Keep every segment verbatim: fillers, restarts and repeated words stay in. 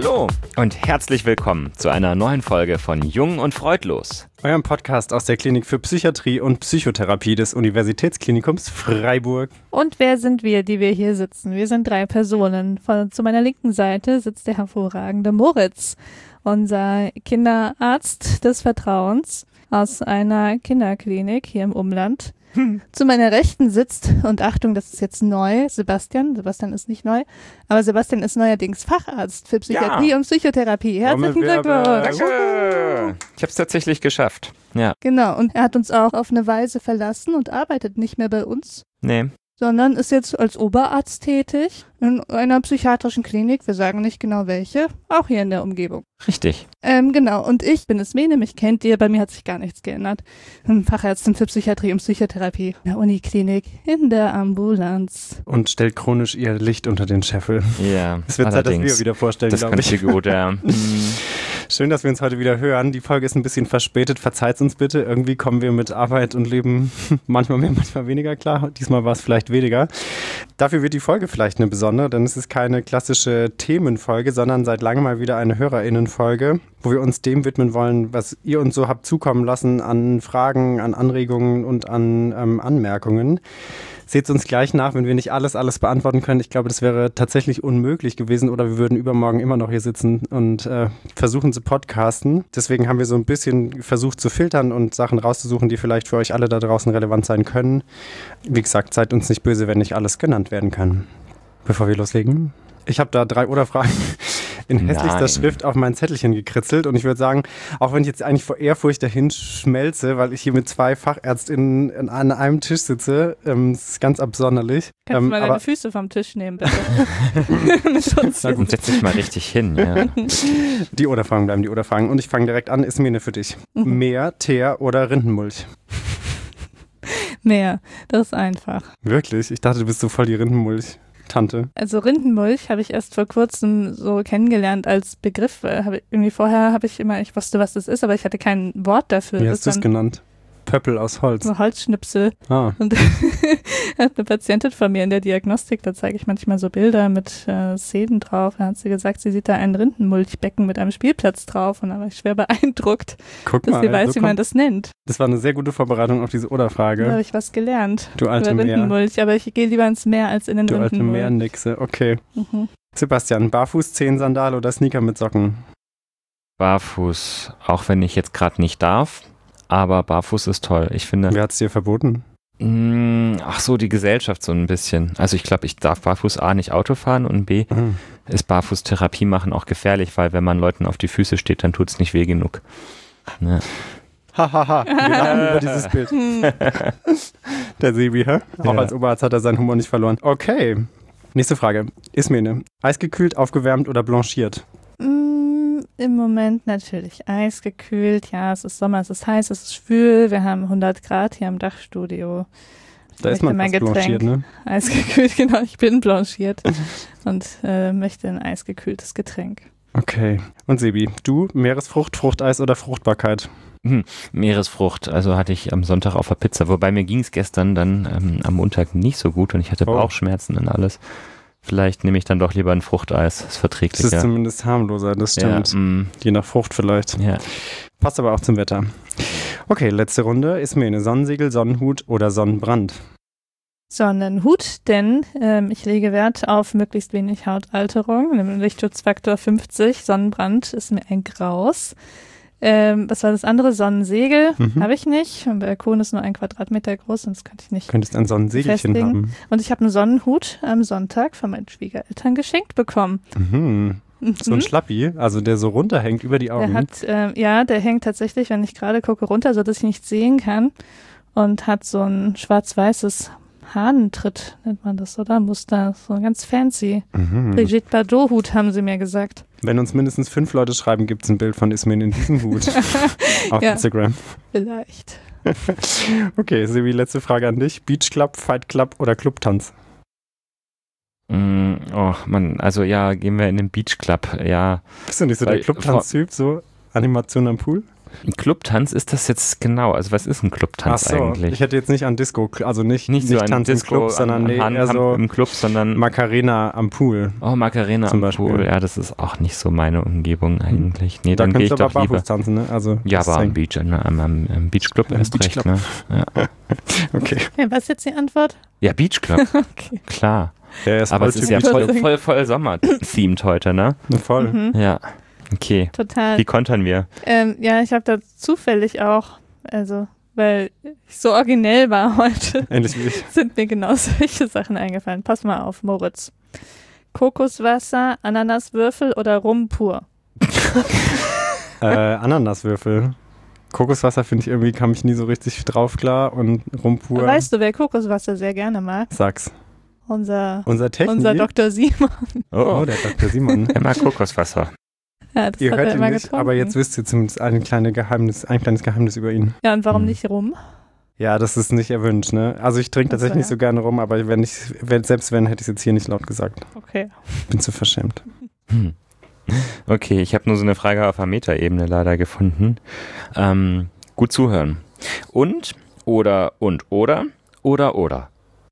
Hallo und herzlich willkommen zu einer neuen Folge von Jung und Freudlos. Eurem Podcast aus der Klinik für Psychiatrie und Psychotherapie des Universitätsklinikums Freiburg. Und wer sind wir, die wir hier sitzen? Wir sind drei Personen. Von, zu meiner linken Seite sitzt der hervorragende Moritz, unser Kinderarzt des Vertrauens aus einer Kinderklinik hier im Umland. Hm. Zu meiner Rechten sitzt, und Achtung, das ist jetzt neu, Sebastian. Sebastian ist nicht neu, aber Sebastian ist neuerdings Facharzt für Psychiatrie ja. und Psychotherapie. Herzlichen Glückwunsch. Danke. Ich habe es tatsächlich geschafft. Ja. Genau, und er hat uns auch auf eine Weise verlassen und arbeitet nicht mehr bei uns. Nee. Sondern ist jetzt als Oberarzt tätig in einer psychiatrischen Klinik, wir sagen nicht genau welche, auch hier in der Umgebung. Richtig. Ähm, genau, und ich bin Esmene, mich kennt ihr, bei mir hat sich gar nichts geändert. Fachärztin für Psychiatrie und Psychotherapie in der Uniklinik, in der Ambulanz. Und stellt chronisch ihr Licht unter den Scheffel. Ja, es wird Zeit, dass wir wieder vorstellen, glaube ich. Das kann ich gut, ja. Schön, dass wir uns heute wieder hören. Die Folge ist ein bisschen verspätet, verzeiht uns bitte. Irgendwie kommen wir mit Arbeit und Leben manchmal mehr, manchmal weniger klar. Diesmal war es vielleicht weniger. Dafür wird die Folge vielleicht eine besondere, denn es ist keine klassische Themenfolge, sondern seit langem mal wieder eine HörerInnen-Folge, wo wir uns dem widmen wollen, was ihr uns so habt zukommen lassen an Fragen, an Anregungen und an ähm, Anmerkungen. Seht uns gleich nach, wenn wir nicht alles, alles beantworten können. Ich glaube, das wäre tatsächlich unmöglich gewesen oder wir würden übermorgen immer noch hier sitzen und äh, versuchen zu podcasten. Deswegen haben wir so ein bisschen versucht zu filtern und Sachen rauszusuchen, die vielleicht für euch alle da draußen relevant sein können. Wie gesagt, seid uns nicht böse, wenn nicht alles genannt werden kann. Bevor wir loslegen, ich habe da drei Oder-Fragen in hässlichster Nein. Schrift auf mein Zettelchen gekritzelt und ich würde sagen, auch wenn ich jetzt eigentlich vor Ehrfurcht dahin schmelze, weil ich hier mit zwei FachärztInnen an einem Tisch sitze, ähm, das ist ganz absonderlich. Kannst ähm, du mal deine Füße vom Tisch nehmen, bitte? Na gut, setz dich mal richtig hin. Ja. Die Oder-Fragen bleiben die Oder-Fragen und ich fange direkt an, Esmene für dich. Mhm. Meer, Teer oder Rindenmulch? Meer, das ist einfach. Wirklich? Ich dachte, du bist so voll die Rindenmulch. Tante. Also Rindenmulch habe ich erst vor kurzem so kennengelernt als Begriff. Hab ich, irgendwie vorher habe ich immer, ich wusste, was das ist, aber ich hatte kein Wort dafür. Wie hast du es genannt? Pöppel aus Holz. So Holzschnipsel. Ah. Und hat eine Patientin von mir in der Diagnostik, da zeige ich manchmal so Bilder mit äh, Szenen drauf. Da hat sie gesagt, sie sieht da ein Rindenmulchbecken mit einem Spielplatz drauf und da war ich schwer beeindruckt, Guck dass mal, sie weiß, also wie man das nennt. Das war eine sehr gute Vorbereitung auf diese Oder-Frage. Da habe ich was gelernt. Du alte über Rindenmulch, Meer. aber ich gehe lieber ins Meer als in den du Rindenmulch. Du alte Meernixe, okay. Mhm. Sebastian, Barfuß, Zehensandal oder Sneaker mit Socken? Barfuß, auch wenn ich jetzt gerade nicht darf. Aber barfuß ist toll. Ich finde. Wer hat es dir verboten? Mh, ach so, die Gesellschaft so ein bisschen. Also ich glaube, ich darf barfuß A nicht Auto fahren und B mhm. ist barfuß Therapie machen auch gefährlich, weil wenn man Leuten auf die Füße steht, dann tut es nicht weh genug. Ja. Hahaha, wir lachen über dieses Bild. Der Sebi, hä? Auch ja. Als Oberarzt hat er seinen Humor nicht verloren. Okay, nächste Frage. Ismene, eisgekühlt, aufgewärmt oder blanchiert? Im Moment natürlich eisgekühlt. Ja, es ist Sommer, es ist heiß, es ist schwül. Wir haben hundert Grad hier im Dachstudio. Da ist man fast blanchiert, ne? Eisgekühlt, genau. Ich bin blanchiert und äh, möchte ein eisgekühltes Getränk. Okay. Und Sebi, du, Meeresfrucht, Fruchteis oder Fruchtbarkeit? Hm, Meeresfrucht, also hatte ich am Sonntag auf der Pizza. Wobei mir ging es gestern dann ähm, am Montag nicht so gut und ich hatte oh. Bauchschmerzen und alles. Vielleicht nehme ich dann doch lieber ein Fruchteis. Das ist verträglicher. Das ist zumindest harmloser, das stimmt. Ja, mm. Je nach Frucht vielleicht. Ja. Passt aber auch zum Wetter. Okay, letzte Runde. Ismene, Sonnensegel, Sonnenhut oder Sonnenbrand? Sonnenhut, denn ähm, ich lege Wert auf möglichst wenig Hautalterung. Lichtschutzfaktor fünfzig. Sonnenbrand ist mir ein Graus. Ähm, was war das andere? Sonnensegel mhm. habe ich nicht. Mein Balkon ist nur ein Quadratmeter groß und das könnte ich nicht. Du könntest ein Sonnensegelchen festlegen. haben. Und ich habe einen Sonnenhut am Sonntag von meinen Schwiegereltern geschenkt bekommen. Mhm. Mhm. So ein Schlappi, also der so runterhängt über die Augen. Der hat, äh, ja, der hängt tatsächlich, wenn ich gerade gucke, runter, sodass ich nichts sehen kann und hat so ein schwarz-weißes Hahnentritt, nennt man das, oder? Muster, so ganz fancy. Mhm. Brigitte Bardot-Hut, haben sie mir gesagt. Wenn uns mindestens fünf Leute schreiben, gibt es ein Bild von Ismene in diesem Hut auf ja, Instagram. Vielleicht. Okay, Sebi, letzte Frage an dich. Beach Club, Fight Club oder Clubtanz? Mm, oh Mann, also ja, gehen wir in den Beach Club, ja. Bist du nicht so weil, der Clubtanz-Typ, so Animation am Pool? Ein Clubtanz ist das jetzt genau? Also was ist ein Clubtanz Ach so, eigentlich? ich hätte jetzt nicht an Disco, also nicht, nicht so nicht ein Tanz Disco im Club, sondern an, nee, an eher so im Club, sondern Macarena am Pool. Oh, Macarena zum am Beispiel. Pool. Ja, das ist auch nicht so meine Umgebung eigentlich. Nee, Da dann gehe ich kannst du aber doch lieber. barfuß tanzen, ne? Also, Ja, das aber am hängt- Beach, ne, am, am, am Beachclub Am erst recht. Beachclub. Ne? Ja. Okay. Okay, was ist jetzt die Antwort? ja, Beachclub, Okay. klar. Ja, ist Aber voll es ist ja typisch. voll, voll, voll Sommer-themed heute, ne? Voll. Mhm, Ja, okay. total. Wie kontern wir? Ähm, ja, ich habe da zufällig auch, also weil ich so originell war heute, Ähnlich wie ich. sind mir genau solche Sachen eingefallen. Pass mal auf, Moritz. Kokoswasser, Ananaswürfel oder Rum pur? Äh, Ananaswürfel. Kokoswasser finde ich irgendwie, kam ich nie so richtig drauf klar und Rumpur. Weißt du, wer Kokoswasser sehr gerne mag? Sag's. Unser, Unser Technik. unser Doktor Simon. Oh, Oh, der Doktor Simon. er mag Kokoswasser. Ja, das Ihr hat hört er ihn immer nicht, getrunken. aber jetzt wisst ihr zumindest ein, kleine Geheimnis, ein kleines Geheimnis über ihn. Ja, und warum Hm. nicht Rum? Ja, das ist nicht erwünscht, ne? Also ich trinke Ach so, tatsächlich nicht ja. so gerne rum, aber wenn ich, wenn, selbst wenn, hätte ich es jetzt hier nicht laut gesagt. Okay. Bin zu verschämt. Hm. Okay, ich habe nur so eine Frage auf der Metaebene leider gefunden. Ähm, gut zuhören. Und, oder, und, oder, oder, oder.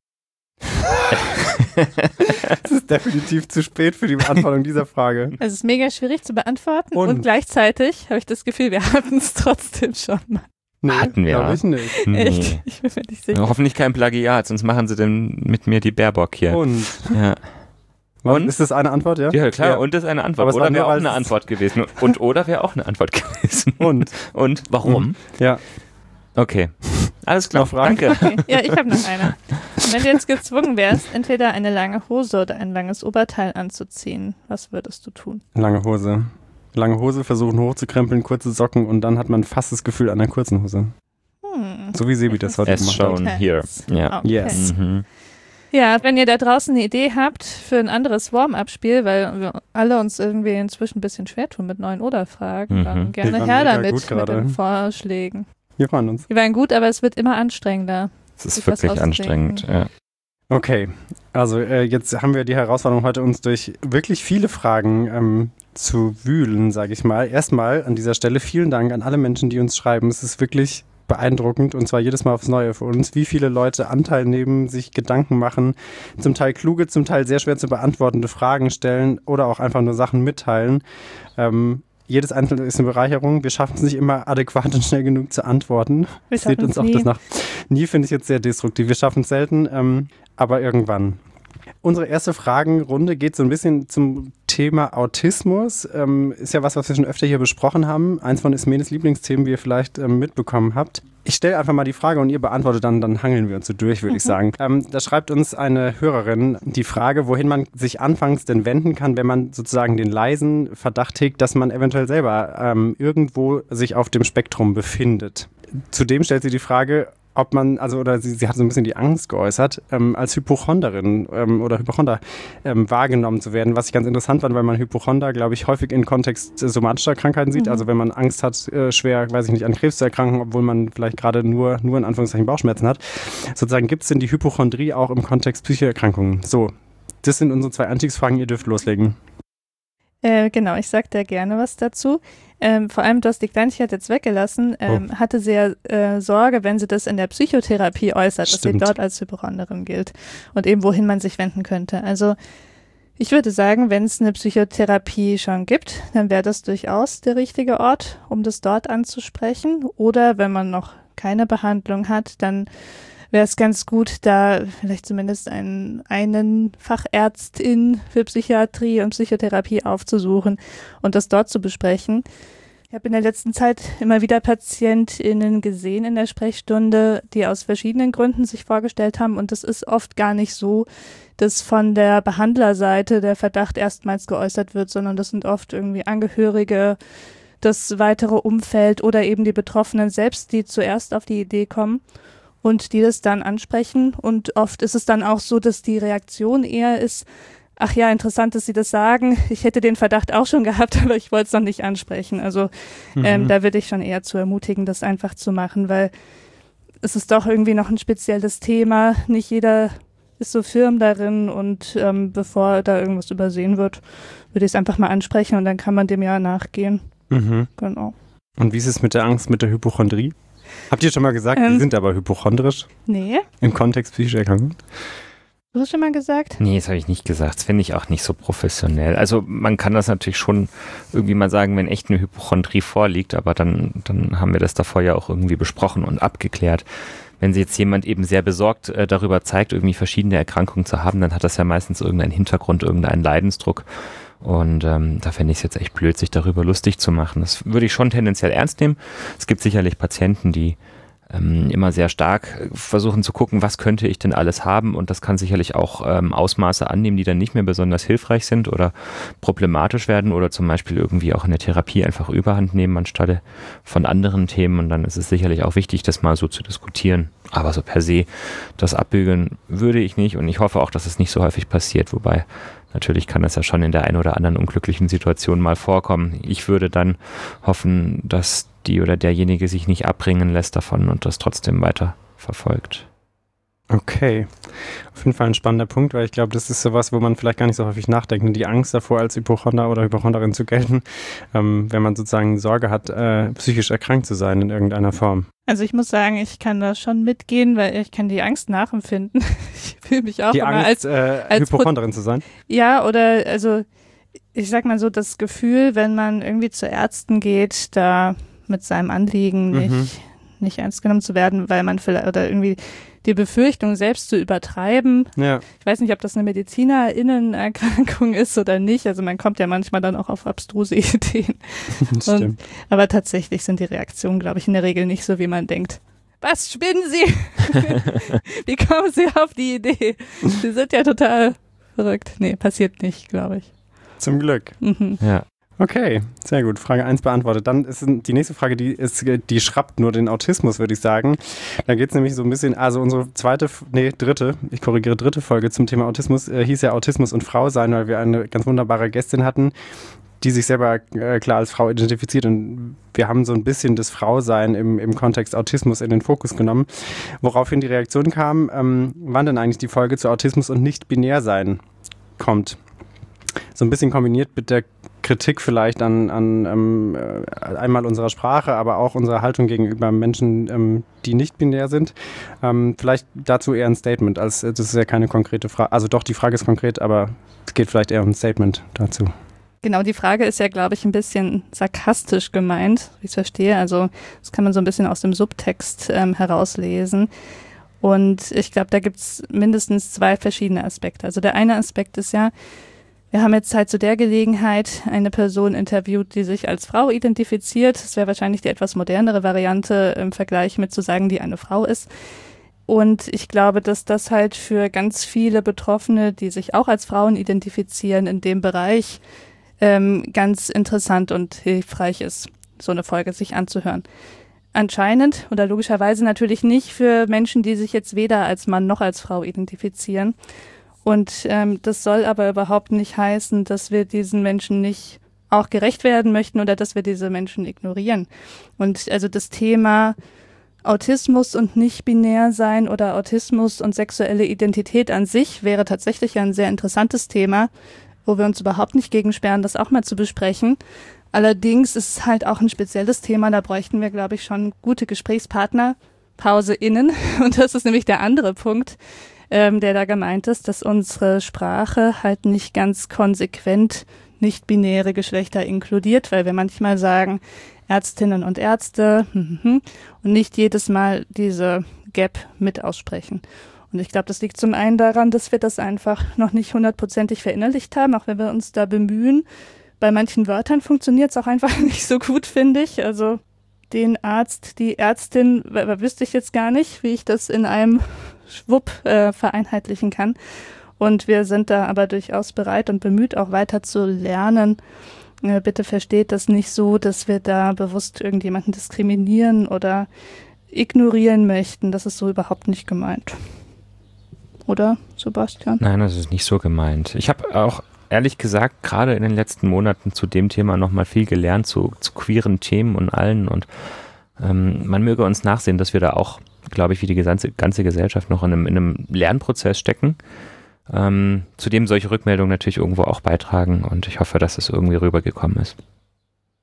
Es ist definitiv zu spät für die Beantwortung dieser Frage. Es ist mega schwierig zu beantworten und, Und? gleichzeitig habe ich das Gefühl, wir hatten es trotzdem schon mal. Nee, Hatten wir. glaub ich nicht. Echt? Ich bin mir nicht sicher. Hoffentlich kein Plagiat, sonst machen sie denn mit mir die Baerbock hier. Und? Ja. Was, Und? Ist das eine Antwort, ja? Ja, klar, und das ist eine Antwort. Aber es war Oder mehr, wäre auch weil eine es- Antwort gewesen. Und oder wäre auch eine Antwort gewesen. Und? Und warum? Ja. Okay. Alles klar, Noch Fragen? danke. Okay. Ja, ich habe noch eine. Wenn du jetzt gezwungen wärst, entweder eine lange Hose oder ein langes Oberteil anzuziehen, was würdest du tun? Lange Hose. Lange Hose, versuchen hochzukrempeln, kurze Socken und dann hat man fast das Gefühl einer kurzen Hose. Hm. So wie Sebi das heute As gemacht hat. shown here. Ja. Okay. Yes. Mhm. Ja, wenn ihr da draußen eine Idee habt für ein anderes Warm-up-Spiel, weil wir alle uns irgendwie inzwischen ein bisschen schwer tun mit neuen Oder-Fragen, Mhm. dann Die gerne waren her mega damit gut mit gerade. den Vorschlägen. Wir freuen uns. Die waren gut, aber es wird immer anstrengender. Es ist Sich was wirklich auszudenken. anstrengend. Ja. Okay, also äh, jetzt haben wir die Herausforderung heute, uns durch wirklich viele Fragen ähm, zu wühlen, sage ich mal. Erstmal an dieser Stelle vielen Dank an alle Menschen, die uns schreiben. Es ist wirklich beeindruckend und zwar jedes Mal aufs Neue für uns, wie viele Leute Anteil nehmen, sich Gedanken machen, zum Teil kluge, zum Teil sehr schwer zu beantwortende Fragen stellen oder auch einfach nur Sachen mitteilen. Ähm, jedes Einzelne ist eine Bereicherung. Wir schaffen es nicht immer adäquat und schnell genug zu antworten. Wir Seht schaffen uns es auch nie. das nach. Nie finde ich jetzt sehr destruktiv. Wir schaffen es selten, ähm, aber irgendwann. Unsere erste Fragenrunde geht so ein bisschen zum Thema Autismus. Ähm, ist ja was, was wir schon öfter hier besprochen haben. Eins von Ismenes Lieblingsthemen, wie ihr vielleicht ähm, mitbekommen habt. Ich stelle einfach mal die Frage und ihr beantwortet dann, dann hangeln wir uns so durch, würde ich sagen. Ähm, da schreibt uns eine Hörerin die Frage, wohin man sich anfangs denn wenden kann, wenn man sozusagen den leisen Verdacht hegt, dass man eventuell selber ähm, irgendwo sich auf dem Spektrum befindet. Zudem stellt sie die Frage, ob man, also oder sie, sie hat so ein bisschen die Angst geäußert, ähm, als Hypochonderin ähm, oder Hypochonder ähm, wahrgenommen zu werden, was ich ganz interessant fand, weil man Hypochonder, glaube ich, häufig in Kontext äh, somatischer Krankheiten sieht. Mhm. Also wenn man Angst hat, äh, schwer, weiß ich nicht, an Krebs zu erkranken, obwohl man vielleicht gerade nur, nur in Anführungszeichen Bauchschmerzen hat. Sozusagen gibt es denn die Hypochondrie auch im Kontext psychischer Erkrankungen? So, das sind unsere zwei Einstiegsfragen, ihr dürft loslegen. Äh, genau, ich sag da gerne was dazu. Ähm, vor allem, du hast die Kleinigkeit jetzt weggelassen, ähm, hatte sie ja äh, Sorge, wenn sie das in der Psychotherapie äußert, dass sie Stimmt. dort als Hypochonderin gilt und eben wohin man sich wenden könnte. Also ich würde sagen, wenn es eine Psychotherapie schon gibt, dann wäre das durchaus der richtige Ort, um das dort anzusprechen. Oder wenn man noch keine Behandlung hat, dann wäre es ganz gut, da vielleicht zumindest einen, einen Fachärztin für Psychiatrie und Psychotherapie aufzusuchen und das dort zu besprechen. Ich habe in der letzten Zeit immer wieder PatientInnen gesehen in der Sprechstunde, die aus verschiedenen Gründen sich vorgestellt haben und es ist oft gar nicht so, dass von der Behandlerseite der Verdacht erstmals geäußert wird, sondern das sind oft irgendwie Angehörige, das weitere Umfeld oder eben die Betroffenen selbst, die zuerst auf die Idee kommen und die das dann ansprechen. Und oft ist es dann auch so, dass die Reaktion eher ist, ach ja, interessant, dass Sie das sagen. Ich hätte den Verdacht auch schon gehabt, aber ich wollte es noch nicht ansprechen. Also ähm, Mhm. da würde ich schon eher zu ermutigen, das einfach zu machen, weil es ist doch irgendwie noch ein spezielles Thema. Nicht jeder ist so firm darin und ähm, bevor da irgendwas übersehen wird, würde ich es einfach mal ansprechen und dann kann man dem ja nachgehen. Mhm. Genau. Und wie ist es mit der Angst, mit der Hypochondrie? Habt ihr schon mal gesagt, ähm, die sind aber hypochondrisch? Nee. Im Kontext psychischer Erkrankung? Hast du das schon mal gesagt? Nee, das habe ich nicht gesagt. Das finde ich auch nicht so professionell. Also man kann das natürlich schon irgendwie mal sagen, wenn echt eine Hypochondrie vorliegt, aber dann, dann haben wir das davor ja auch irgendwie besprochen und abgeklärt. Wenn sich jetzt jemand eben sehr besorgt äh, darüber zeigt, irgendwie verschiedene Erkrankungen zu haben, dann hat das ja meistens irgendeinen Hintergrund, irgendeinen Leidensdruck. Und ähm, da fände ich es jetzt echt blöd, sich darüber lustig zu machen. Das würde ich schon tendenziell ernst nehmen. Es gibt sicherlich Patienten, die ähm, immer sehr stark versuchen zu gucken, was könnte ich denn alles haben. Und das kann sicherlich auch ähm, Ausmaße annehmen, die dann nicht mehr besonders hilfreich sind oder problematisch werden oder zum Beispiel irgendwie auch in der Therapie einfach Überhand nehmen anstelle von anderen Themen. Und dann ist es sicherlich auch wichtig, das mal so zu diskutieren. Aber so per se, das abbügeln würde ich nicht. Und ich hoffe auch, dass es nicht so häufig passiert, wobei natürlich kann das ja schon in der einen oder anderen unglücklichen Situation mal vorkommen. Ich würde dann hoffen, dass die oder derjenige sich nicht abbringen lässt davon und das trotzdem weiter verfolgt. Okay, auf jeden Fall ein spannender Punkt, weil ich glaube, das ist sowas, wo man vielleicht gar nicht so häufig nachdenkt. Die Angst davor, als Hypochonder oder Hypochonderin zu gelten, ähm, wenn man sozusagen Sorge hat, äh, psychisch erkrankt zu sein in irgendeiner Form. Also ich muss sagen, ich kann da schon mitgehen, weil ich kann die Angst nachempfinden. Ich fühle mich auch die immer Angst, als, äh, als Hypochonderin Pro- zu sein? Ja, oder also ich sag mal so, das Gefühl, wenn man irgendwie zu Ärzten geht, da mit seinem Anliegen nicht, mhm. nicht ernst genommen zu werden, weil man vielleicht oder irgendwie die Befürchtung, selbst zu übertreiben. Ja. Ich weiß nicht, ob das eine MedizinerInnenerkrankung ist oder nicht. Also man kommt ja manchmal dann auch auf abstruse Ideen. Das stimmt. Und, aber tatsächlich sind die Reaktionen, glaube ich, in der Regel nicht so, wie man denkt. Was, spinnen Sie? Wie kommen Sie auf die Idee? Sie sind ja total verrückt. Nee, passiert nicht, glaube ich. Zum Glück. Mhm. Ja. Okay, sehr gut. Frage eins beantwortet. Dann ist die nächste Frage, die ist, die schrappt nur den Autismus, würde ich sagen. Da geht es nämlich so ein bisschen, also unsere zweite, nee, dritte, ich korrigiere, dritte Folge zum Thema Autismus äh, hieß ja Autismus und Frau sein, weil wir eine ganz wunderbare Gästin hatten, die sich selber äh, klar als Frau identifiziert, und wir haben so ein bisschen das Frausein im, im Kontext Autismus in den Fokus genommen, woraufhin die Reaktion kam, ähm, wann denn eigentlich die Folge zu Autismus und Nicht-Binär-Sein kommt. So ein bisschen kombiniert mit der Kritik vielleicht an, an ähm, einmal unserer Sprache, aber auch unserer Haltung gegenüber Menschen, ähm, die nicht binär sind. Ähm, vielleicht dazu eher ein Statement, als das ist ja keine konkrete Frage. Also doch, die Frage ist konkret, aber es geht vielleicht eher um ein Statement dazu. Genau, die Frage ist ja, glaube ich, ein bisschen sarkastisch gemeint, wie ich es verstehe. Also das kann man so ein bisschen aus dem Subtext ähm, herauslesen. Und ich glaube, da gibt es mindestens zwei verschiedene Aspekte. Also der eine Aspekt ist ja, wir haben jetzt halt zu der Gelegenheit eine Person interviewt, die sich als Frau identifiziert. Das wäre wahrscheinlich die etwas modernere Variante im Vergleich mit zu sagen, die eine Frau ist. Und ich glaube, dass das halt für ganz viele Betroffene, die sich auch als Frauen identifizieren, in dem Bereich ähm, ganz interessant und hilfreich ist, so eine Folge sich anzuhören. Anscheinend oder logischerweise natürlich nicht für Menschen, die sich jetzt weder als Mann noch als Frau identifizieren. Und ähm, das soll aber überhaupt nicht heißen, dass wir diesen Menschen nicht auch gerecht werden möchten oder dass wir diese Menschen ignorieren. Und also das Thema Autismus und nicht-binär sein oder Autismus und sexuelle Identität an sich wäre tatsächlich ein sehr interessantes Thema, wo wir uns überhaupt nicht gegensperren, das auch mal zu besprechen. Allerdings ist es halt auch ein spezielles Thema, da bräuchten wir, glaube ich, schon gute Gesprächspartner, PauseInnen. Und das ist nämlich der andere Punkt, Ähm, der da gemeint ist, dass unsere Sprache halt nicht ganz konsequent nicht-binäre Geschlechter inkludiert, weil wir manchmal sagen Ärztinnen und Ärzte und nicht jedes Mal diese Gap mit aussprechen. Und ich glaube, das liegt zum einen daran, dass wir das einfach noch nicht hundertprozentig verinnerlicht haben, auch wenn wir uns da bemühen. Bei manchen Wörtern funktioniert es auch einfach nicht so gut, finde ich. Also den Arzt, die Ärztin, wüsste ich jetzt gar nicht, wie ich das in einem Schwupp äh, vereinheitlichen kann. Und wir sind da aber durchaus bereit und bemüht, auch weiter zu lernen. Äh, bitte versteht das nicht so, dass wir da bewusst irgendjemanden diskriminieren oder ignorieren möchten. Das ist so überhaupt nicht gemeint. Oder, Sebastian? Nein, das ist nicht so gemeint. Ich habe auch ehrlich gesagt gerade in den letzten Monaten zu dem Thema nochmal viel gelernt, zu, zu queeren Themen und allen. Und ähm, man möge uns nachsehen, dass wir da auch, glaube ich, wie die ganze, ganze Gesellschaft noch in einem, in einem Lernprozess stecken, ähm, zu dem solche Rückmeldungen natürlich irgendwo auch beitragen. Und ich hoffe, dass es irgendwie rübergekommen ist.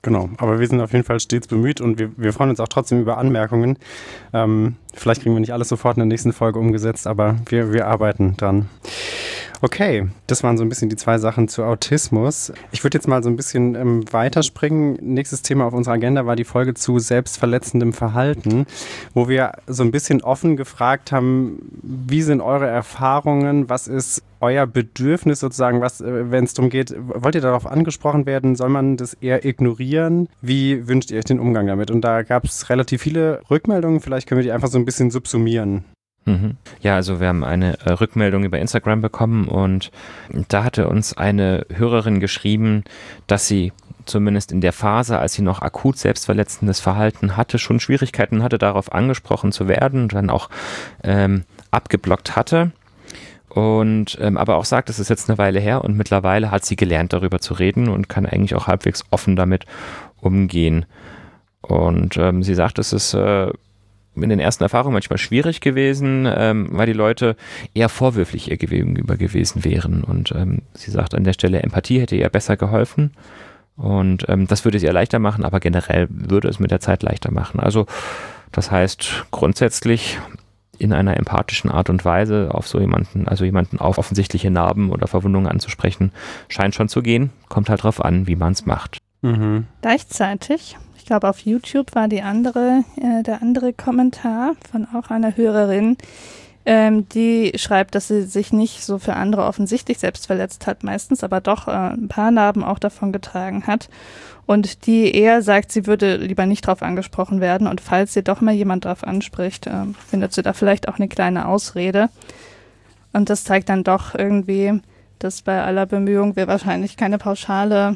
Genau, aber wir sind auf jeden Fall stets bemüht und wir, wir freuen uns auch trotzdem über Anmerkungen. Ähm, vielleicht kriegen wir nicht alles sofort in der nächsten Folge umgesetzt, aber wir, wir arbeiten dran. Okay, das waren so ein bisschen die zwei Sachen zu Autismus. Ich würde jetzt mal so ein bisschen ähm, weiterspringen. Nächstes Thema auf unserer Agenda war die Folge zu selbstverletzendem Verhalten, wo wir so ein bisschen offen gefragt haben, wie sind eure Erfahrungen, was ist euer Bedürfnis sozusagen, was, äh, wenn es darum geht, wollt ihr darauf angesprochen werden, soll man das eher ignorieren? Wie wünscht ihr euch den Umgang damit? Und da gab es relativ viele Rückmeldungen, vielleicht können wir die einfach so ein bisschen subsumieren. Mhm. Ja, also wir haben eine äh, Rückmeldung über Instagram bekommen und da hatte uns eine Hörerin geschrieben, dass sie zumindest in der Phase, als sie noch akut selbstverletzendes Verhalten hatte, schon Schwierigkeiten hatte, darauf angesprochen zu werden und dann auch ähm, abgeblockt hatte. Und ähm, aber auch sagt, es ist jetzt eine Weile her und mittlerweile hat sie gelernt, darüber zu reden und kann eigentlich auch halbwegs offen damit umgehen. Und ähm, sie sagt, es ist äh, in den ersten Erfahrungen manchmal schwierig gewesen, ähm, weil die Leute eher vorwürflich ihr gegenüber gewesen wären. Und ähm, sie sagt an der Stelle, Empathie hätte ihr besser geholfen. Und ähm, das würde es ihr leichter machen, aber generell würde es mit der Zeit leichter machen. Also das heißt grundsätzlich in einer empathischen Art und Weise auf so jemanden, also jemanden auf offensichtliche Narben oder Verwundungen anzusprechen, scheint schon zu gehen. Kommt halt drauf an, wie man es macht. Mhm. Gleichzeitig, ich glaube auf YouTube war die andere, äh, der andere Kommentar von auch einer Hörerin, ähm, die schreibt, dass sie sich nicht so für andere offensichtlich selbst verletzt hat, meistens aber doch äh, ein paar Narben auch davon getragen hat. Und die eher sagt, sie würde lieber nicht drauf angesprochen werden. Und falls sie doch mal jemand drauf anspricht, äh, findet sie da vielleicht auch eine kleine Ausrede. Und das zeigt dann doch irgendwie, dass bei aller Bemühung wir wahrscheinlich keine pauschale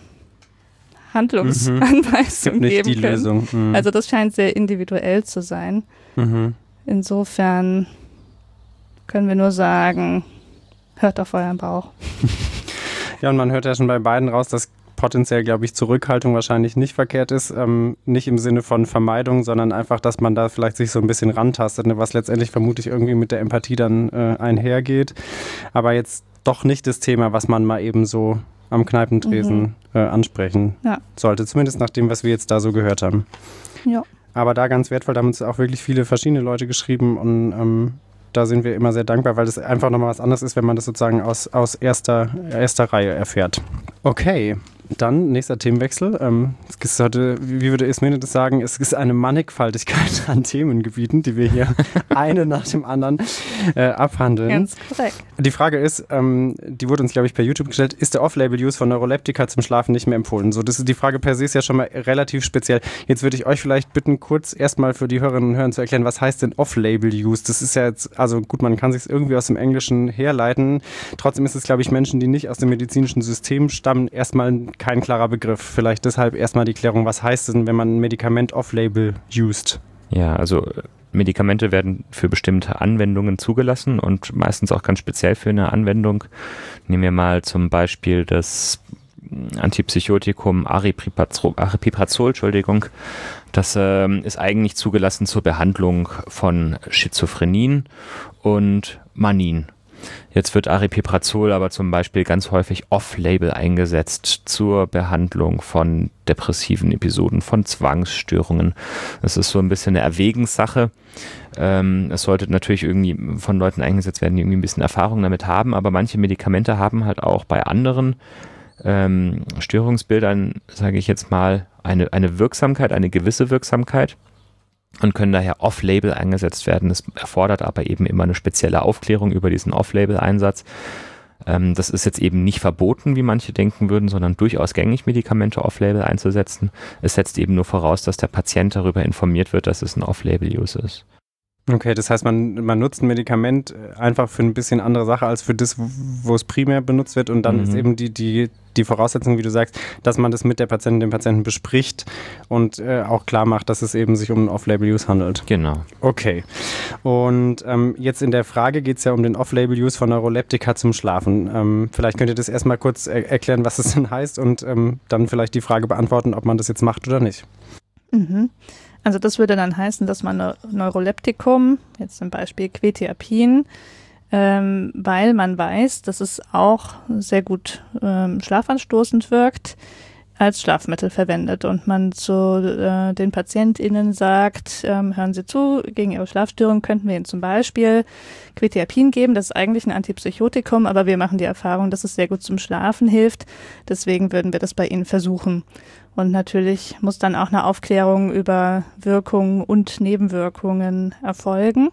Handlungsanweisung mhm. nicht geben die können. Lösung. Mhm. Also das scheint sehr individuell zu sein. Mhm. Insofern können wir nur sagen, hört auf euren Bauch. Ja, und man hört ja schon bei beiden raus, dass potenziell, glaube ich, Zurückhaltung wahrscheinlich nicht verkehrt ist. Ähm, nicht im Sinne von Vermeidung, sondern einfach, dass man da vielleicht sich so ein bisschen rantastet, ne, was letztendlich vermutlich irgendwie mit der Empathie dann äh, einhergeht. Aber jetzt doch nicht das Thema, was man mal eben so am Kneipentresen mhm. äh, ansprechen ja. sollte. Zumindest nach dem, was wir jetzt da so gehört haben. Ja. Aber da ganz wertvoll, da haben uns auch wirklich viele verschiedene Leute geschrieben und ähm, da sind wir immer sehr dankbar, weil das einfach nochmal was anderes ist, wenn man das sozusagen aus, aus erster, erster Reihe erfährt. Okay, dann nächster Themenwechsel. Ähm, es ist heute, wie würde Ismene das sagen, es ist eine Mannigfaltigkeit an Themengebieten, die wir hier eine nach dem anderen äh, abhandeln. Ganz korrekt. Die Frage ist, ähm, die wurde uns, glaube ich, per YouTube gestellt, ist der Off-Label-Use von Neuroleptika zum Schlafen nicht mehr empfohlen? So, das ist die Frage per se ist ja schon mal relativ speziell. Jetzt würde ich euch vielleicht bitten, kurz erstmal für die Hörerinnen und Hörer zu erklären, was heißt denn Off-Label-Use? Das ist ja jetzt, also gut, man kann sich es irgendwie aus dem Englischen herleiten. Trotzdem ist es, glaube ich, Menschen, die nicht aus dem medizinischen System stammen, erstmal kein klarer Begriff. Vielleicht deshalb erstmal die Klärung, was heißt denn, wenn man ein Medikament off-label used? Ja, also Medikamente werden für bestimmte Anwendungen zugelassen und meistens auch ganz speziell für eine Anwendung. Nehmen wir mal zum Beispiel das Antipsychotikum Aripiprazol, Aripiprazol, Entschuldigung. Das ähm, ist eigentlich zugelassen zur Behandlung von Schizophrenien und Manien. Jetzt wird Aripiprazol aber zum Beispiel ganz häufig off-label eingesetzt zur Behandlung von depressiven Episoden, von Zwangsstörungen. Das ist so ein bisschen eine Erwägenssache. Ähm, es sollte natürlich irgendwie von Leuten eingesetzt werden, die irgendwie ein bisschen Erfahrung damit haben, aber manche Medikamente haben halt auch bei anderen ähm, Störungsbildern, sage ich jetzt mal, eine, eine Wirksamkeit, eine gewisse Wirksamkeit. Und können daher off-label eingesetzt werden. Das erfordert aber eben immer eine spezielle Aufklärung über diesen Off-Label-Einsatz. Ähm, das ist jetzt eben nicht verboten, wie manche denken würden, sondern durchaus gängig, Medikamente off-label einzusetzen. Es setzt eben nur voraus, dass der Patient darüber informiert wird, dass es ein Off-Label-Use ist. Okay, das heißt, man, man nutzt ein Medikament einfach für ein bisschen andere Sache als für das, wo es primär benutzt wird und dann mhm. ist eben die, die, die Voraussetzung, wie du sagst, dass man das mit der Patientin, dem Patienten bespricht und äh, auch klar macht, dass es eben sich um einen Off-Label-Use handelt. Genau. Okay. Und ähm, jetzt in der Frage geht es ja um den Off-Label-Use von Neuroleptika zum Schlafen. Ähm, vielleicht könnt ihr das erstmal kurz er- erklären, was es denn heißt und ähm, dann vielleicht die Frage beantworten, ob man das jetzt macht oder nicht. Mhm. Also das würde dann heißen, dass man ein Neuroleptikum, jetzt zum Beispiel Quetiapin, ähm, weil man weiß, dass es auch sehr gut ähm, schlafanstoßend wirkt, als Schlafmittel verwendet und man zu äh, den PatientInnen sagt, ähm, hören Sie zu, gegen Ihre Schlafstörung könnten wir Ihnen zum Beispiel Quetiapin geben, das ist eigentlich ein Antipsychotikum, aber wir machen die Erfahrung, dass es sehr gut zum Schlafen hilft, deswegen würden wir das bei Ihnen versuchen. Und natürlich muss dann auch eine Aufklärung über Wirkungen und Nebenwirkungen erfolgen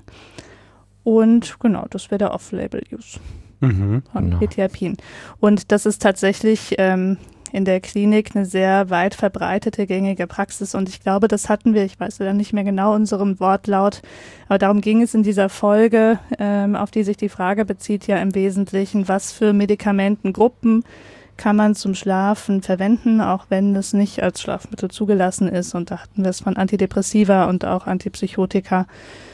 und genau, das wäre der Off-Label-Use Mhm, von genau. Quetiapin. Und das ist tatsächlich ähm, in der Klinik eine sehr weit verbreitete, gängige Praxis. Und ich glaube, das hatten wir, ich weiß ja nicht mehr genau unseren Wortlaut, aber darum ging es in dieser Folge, ähm, auf die sich die Frage bezieht, ja im Wesentlichen, was für Medikamentengruppen kann man zum Schlafen verwenden, auch wenn es nicht als Schlafmittel zugelassen ist. Und da hatten wir es von Antidepressiva und auch Antipsychotika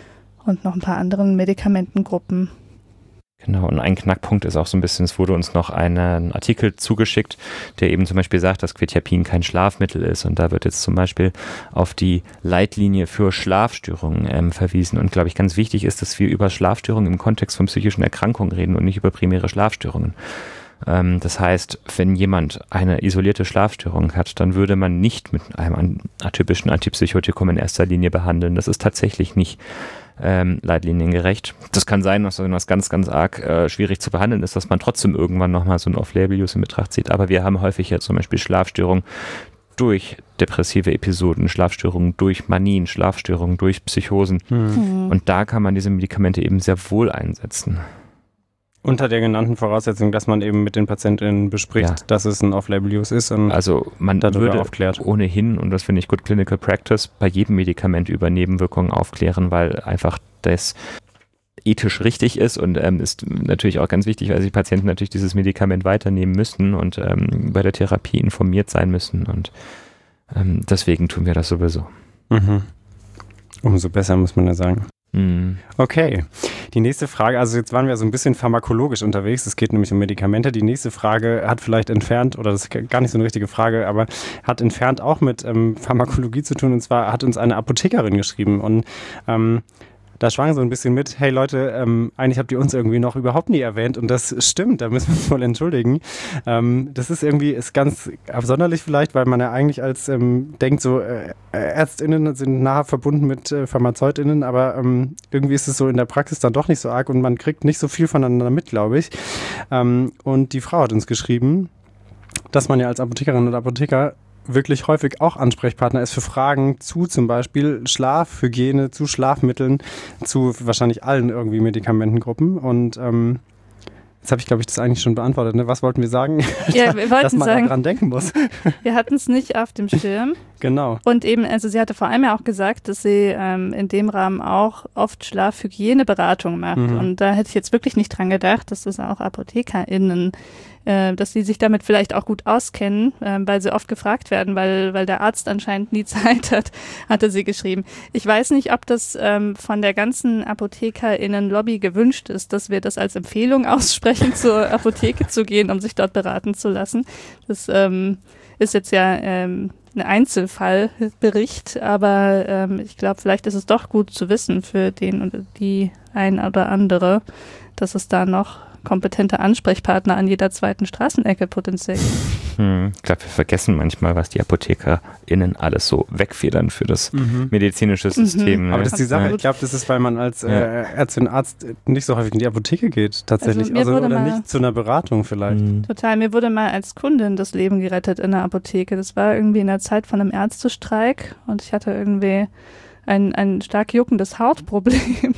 und noch ein paar anderen Medikamentengruppen. Genau, und ein Knackpunkt ist auch so ein bisschen, es wurde uns noch einen Artikel zugeschickt, der eben zum Beispiel sagt, dass Quetiapin kein Schlafmittel ist. Und da wird jetzt zum Beispiel auf die Leitlinie für Schlafstörungen ähm, verwiesen. Und glaube ich, ganz wichtig ist, dass wir über Schlafstörungen im Kontext von psychischen Erkrankungen reden und nicht über primäre Schlafstörungen. Ähm, das heißt, wenn jemand eine isolierte Schlafstörung hat, dann würde man nicht mit einem atypischen Antipsychotikum in erster Linie behandeln. Das ist tatsächlich nicht Ähm, leitliniengerecht. Das kann sein, dass das ganz, ganz arg äh, schwierig zu behandeln ist, dass man trotzdem irgendwann nochmal so ein Off-Label-Use in Betracht zieht. Aber wir haben häufig ja zum Beispiel Schlafstörungen durch depressive Episoden, Schlafstörungen durch Manien, Schlafstörungen durch Psychosen. Mhm. Und da kann man diese Medikamente eben sehr wohl einsetzen. Unter der genannten Voraussetzung, dass man eben mit den PatientInnen bespricht, Ja. dass es ein Off-Label-Use ist und Also man darüber würde aufklärt. ohnehin, und das finde ich Good Clinical Practice, bei jedem Medikament über Nebenwirkungen aufklären, weil einfach das ethisch richtig ist und ähm, ist natürlich auch ganz wichtig, weil die Patienten natürlich dieses Medikament weiternehmen müssen und ähm, bei der Therapie informiert sein müssen und ähm, deswegen tun wir das sowieso. Mhm. Umso besser, muss man ja sagen. Mhm. Okay, die nächste Frage, also jetzt waren wir so ein bisschen pharmakologisch unterwegs, es geht nämlich um Medikamente. Die nächste Frage hat vielleicht entfernt, oder das ist gar nicht so eine richtige Frage, aber hat entfernt auch mit ähm, Pharmakologie zu tun, und zwar hat uns eine Apothekerin geschrieben und ähm, da schwang so ein bisschen mit, hey Leute, ähm, eigentlich habt ihr uns irgendwie noch überhaupt nie erwähnt und das stimmt, da müssen wir uns mal entschuldigen. Ähm, das ist irgendwie, ist ganz absonderlich vielleicht, weil man ja eigentlich als ähm, denkt, so äh, ÄrztInnen sind nah verbunden mit äh, PharmazeutInnen, aber ähm, irgendwie ist es so in der Praxis dann doch nicht so arg und man kriegt nicht so viel voneinander mit, glaube ich. Ähm, und die Frau hat uns geschrieben, dass man ja als Apothekerin oder Apotheker wirklich häufig auch Ansprechpartner ist für Fragen zu zum Beispiel Schlafhygiene, zu Schlafmitteln, zu wahrscheinlich allen irgendwie Medikamentengruppen. Und ähm, jetzt habe ich, glaube ich, das eigentlich schon beantwortet. Ne? Was wollten wir sagen? Ja, wir Dass wollten man sagen, daran denken muss. wir hatten es nicht auf dem Schirm. Genau. Und eben, also sie hatte vor allem ja auch gesagt, dass sie ähm, in dem Rahmen auch oft Schlafhygieneberatung macht. Mhm. Und da hätte ich jetzt wirklich nicht dran gedacht, dass das auch ApothekerInnen, äh, dass sie sich damit vielleicht auch gut auskennen, äh, weil sie oft gefragt werden, weil, weil der Arzt anscheinend nie Zeit hat, hatte sie geschrieben. Ich weiß nicht, ob das ähm, von der ganzen ApothekerInnen-Lobby gewünscht ist, dass wir das als Empfehlung aussprechen, zur Apotheke zu gehen, um sich dort beraten zu lassen. Das ähm, ist jetzt ja ähm, ein Einzelfallbericht, aber ähm, ich glaube, vielleicht ist es doch gut zu wissen für den oder die ein oder andere, dass es da noch kompetente Ansprechpartner an jeder zweiten Straßenecke potenziell gibt. Hm. Ich glaube, wir vergessen manchmal, was die ApothekerInnen alles so wegfedern für das Mhm. medizinische System. Mhm. Ne? Aber das ist die Sache, Absolut. ich glaube, das ist, weil man als äh, Ärztin, Arzt nicht so häufig in die Apotheke geht, tatsächlich. Also mir Also, wurde oder mal- nicht zu einer Beratung vielleicht. Hm. Total. Mir wurde mal als Kundin das Leben gerettet in der Apotheke. Das war irgendwie in der Zeit von einem Ärztestreik und ich hatte irgendwie ein, ein stark juckendes Hautproblem.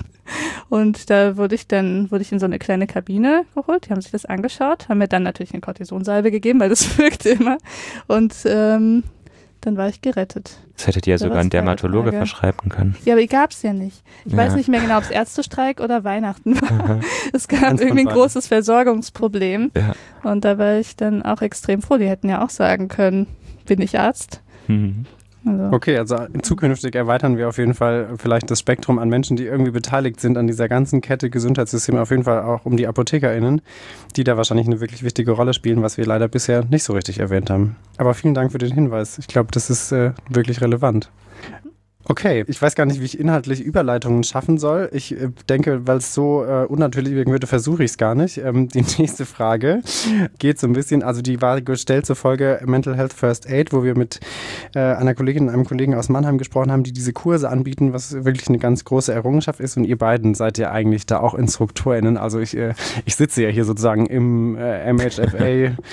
Und da wurde ich dann, wurde ich in so eine kleine Kabine geholt, die haben sich das angeschaut, haben mir dann natürlich eine Kortisonsalbe gegeben, weil das wirkt immer. Und ähm, dann war ich gerettet. Das hättet ihr ja Da sogar war's ein Dermatologe Frage. verschreiben können. Ja, aber die gab es ja nicht. Ich Ja. weiß nicht mehr genau, ob es Ärztestreik oder Weihnachten war. Es gab Eins von irgendwie ein beiden. großes Versorgungsproblem. Ja. Und da war ich dann auch extrem froh. Die hätten ja auch sagen können, bin ich Arzt? Hm. Also, Okay, also zukünftig erweitern wir auf jeden Fall vielleicht das Spektrum an Menschen, die irgendwie beteiligt sind an dieser ganzen Kette Gesundheitssystem, auf jeden Fall auch um die ApothekerInnen, die da wahrscheinlich eine wirklich wichtige Rolle spielen, was wir leider bisher nicht so richtig erwähnt haben. Aber vielen Dank für den Hinweis. Ich glaube, das ist äh, wirklich relevant. Okay, ich weiß gar nicht, wie ich inhaltlich Überleitungen schaffen soll. Ich äh, denke, weil es so äh, unnatürlich wirken würde, versuche ich es gar nicht. Ähm, die nächste Frage geht so ein bisschen, also die war gestellt zur Folge Mental Health First Aid, wo wir mit äh, einer Kollegin und einem Kollegen aus Mannheim gesprochen haben, die diese Kurse anbieten, was wirklich eine ganz große Errungenschaft ist. Und ihr beiden seid ja eigentlich da auch InstruktorInnen. Also ich, äh, ich sitze ja hier sozusagen im äh, M H F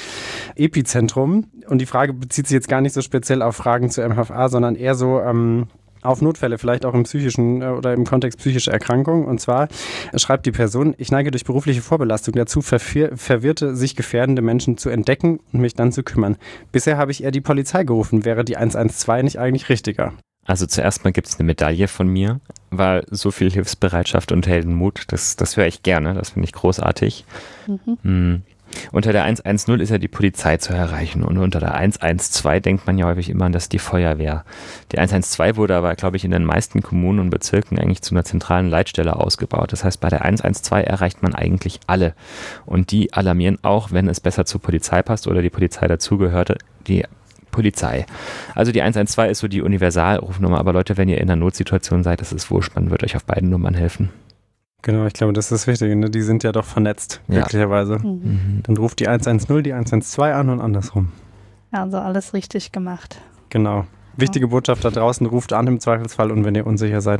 A-Epizentrum. Und die Frage bezieht sich jetzt gar nicht so speziell auf Fragen zur M H F A, sondern eher so ähm, auf Notfälle, vielleicht auch im psychischen äh, oder im Kontext psychischer Erkrankungen. Und zwar schreibt die Person: Ich neige durch berufliche Vorbelastung dazu, verwir- verwirrte, sich gefährdende Menschen zu entdecken und mich dann zu kümmern. Bisher habe ich eher die Polizei gerufen. Wäre die eins eins zwei nicht eigentlich richtiger? Also zuerst mal gibt es eine Medaille von mir, weil so viel Hilfsbereitschaft und Heldenmut, das, das höre ich gerne, das finde ich großartig. Mhm. Hm. Unter der eins eins null ist ja die Polizei zu erreichen und unter der eins eins zwei denkt man ja häufig immer an das die Feuerwehr. Die eins eins zwei wurde aber, glaube ich, in den meisten Kommunen und Bezirken eigentlich zu einer zentralen Leitstelle ausgebaut. Das heißt, bei der eins eins zwei erreicht man eigentlich alle. Und die alarmieren auch, wenn es besser zur Polizei passt oder die Polizei dazugehörte, die Polizei. Also die eins eins zwei ist so die Universalrufnummer, aber Leute, wenn ihr in einer Notsituation seid, das ist wurscht, man wird euch auf beiden Nummern helfen. Genau, ich glaube, das ist das Wichtige, ne? Die sind ja doch vernetzt, ja. Glücklicherweise. Mhm. Dann ruft die eins eins null die eins eins zwei an und andersrum. Also alles richtig gemacht. Genau. Wichtige ja. Botschaft da draußen, ruft an im Zweifelsfall und wenn ihr unsicher seid,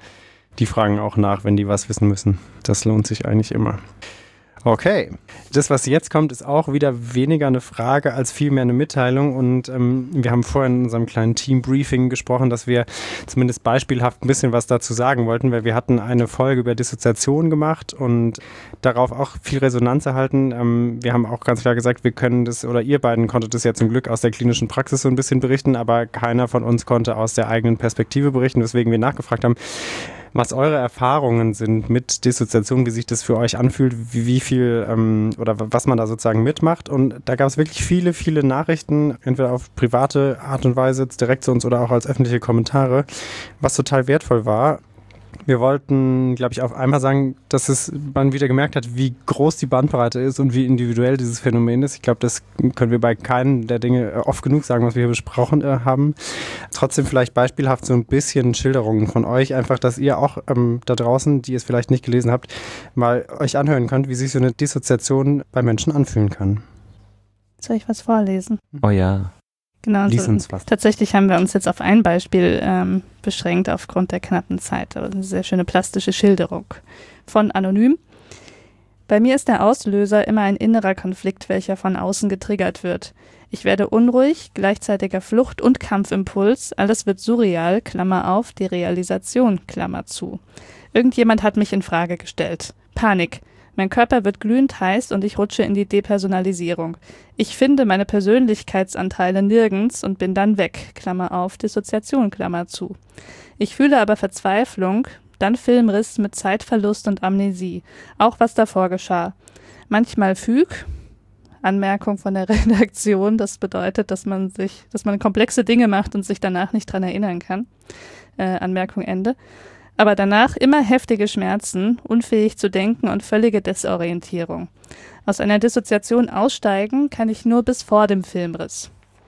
die fragen auch nach, wenn die was wissen müssen. Das lohnt sich eigentlich immer. Okay, das, was jetzt kommt, ist auch wieder weniger eine Frage als vielmehr eine Mitteilung und ähm, wir haben vorhin in unserem kleinen Team-Briefing gesprochen, dass wir zumindest beispielhaft ein bisschen was dazu sagen wollten, weil wir hatten eine Folge über Dissoziation gemacht und darauf auch viel Resonanz erhalten. Ähm, wir haben auch ganz klar gesagt, wir können das, oder ihr beiden konntet das ja zum Glück aus der klinischen Praxis so ein bisschen berichten, aber keiner von uns konnte aus der eigenen Perspektive berichten, weswegen wir nachgefragt haben, was eure Erfahrungen sind mit Dissoziation, wie sich das für euch anfühlt, wie, wie viel ähm, oder was man da sozusagen mitmacht. Und da gab es wirklich viele, viele Nachrichten, entweder auf private Art und Weise, direkt zu uns oder auch als öffentliche Kommentare, was total wertvoll war. Wir wollten, glaube ich, auf einmal sagen, dass es, man wieder gemerkt hat, wie groß die Bandbreite ist und wie individuell dieses Phänomen ist. Ich glaube, das können wir bei keinem der Dinge oft genug sagen, was wir hier besprochen äh, haben. Trotzdem vielleicht beispielhaft so ein bisschen Schilderungen von euch, einfach, dass ihr auch ähm, da draußen, die es vielleicht nicht gelesen habt, mal euch anhören könnt, wie sich so eine Dissoziation bei Menschen anfühlen kann. Soll ich was vorlesen? Oh ja. Genau, so, tatsächlich haben wir uns jetzt auf ein Beispiel ähm, beschränkt aufgrund der knappen Zeit. Aber eine sehr schöne plastische Schilderung von Anonym. Bei mir ist der Auslöser immer ein innerer Konflikt, welcher von außen getriggert wird. Ich werde unruhig, gleichzeitiger Flucht- und Kampfimpuls, alles wird surreal, Klammer auf, die Realisation, Klammer zu. Irgendjemand hat mich in Frage gestellt. Panik. Mein Körper wird glühend heiß und ich rutsche in die Depersonalisierung. Ich finde meine Persönlichkeitsanteile nirgends und bin dann weg, Klammer auf, Dissoziation, Klammer zu. Ich fühle aber Verzweiflung, dann Filmriss mit Zeitverlust und Amnesie, auch was davor geschah. Manchmal Füg, Anmerkung von der Redaktion, das bedeutet, dass man sich, dass man komplexe Dinge macht und sich danach nicht dran erinnern kann. Äh, Anmerkung Ende. Aber danach immer heftige Schmerzen, unfähig zu denken und völlige Desorientierung. Aus einer Dissoziation aussteigen kann ich nur bis vor dem Filmriss.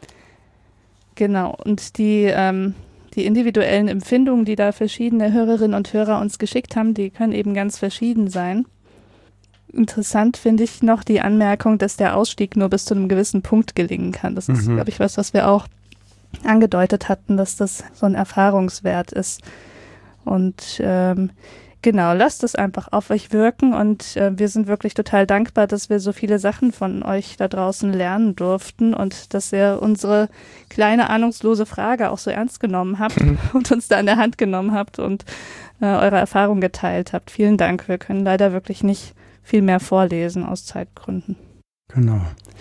Genau, und die, ähm, die individuellen Empfindungen, die da verschiedene Hörerinnen und Hörer uns geschickt haben, die können eben ganz verschieden sein. Interessant finde ich noch die Anmerkung, dass der Ausstieg nur bis zu einem gewissen Punkt gelingen kann. Das ist, mhm. glaube ich, was, was wir auch angedeutet hatten, dass das so ein Erfahrungswert ist. Und ähm, genau, lasst es einfach auf euch wirken und äh, wir sind wirklich total dankbar, dass wir so viele Sachen von euch da draußen lernen durften und dass ihr unsere kleine ahnungslose Frage auch so ernst genommen habt mhm. und uns da an der Hand genommen habt und äh, eure Erfahrung geteilt habt. Vielen Dank. Wir können leider wirklich nicht viel mehr vorlesen aus Zeitgründen. Genau.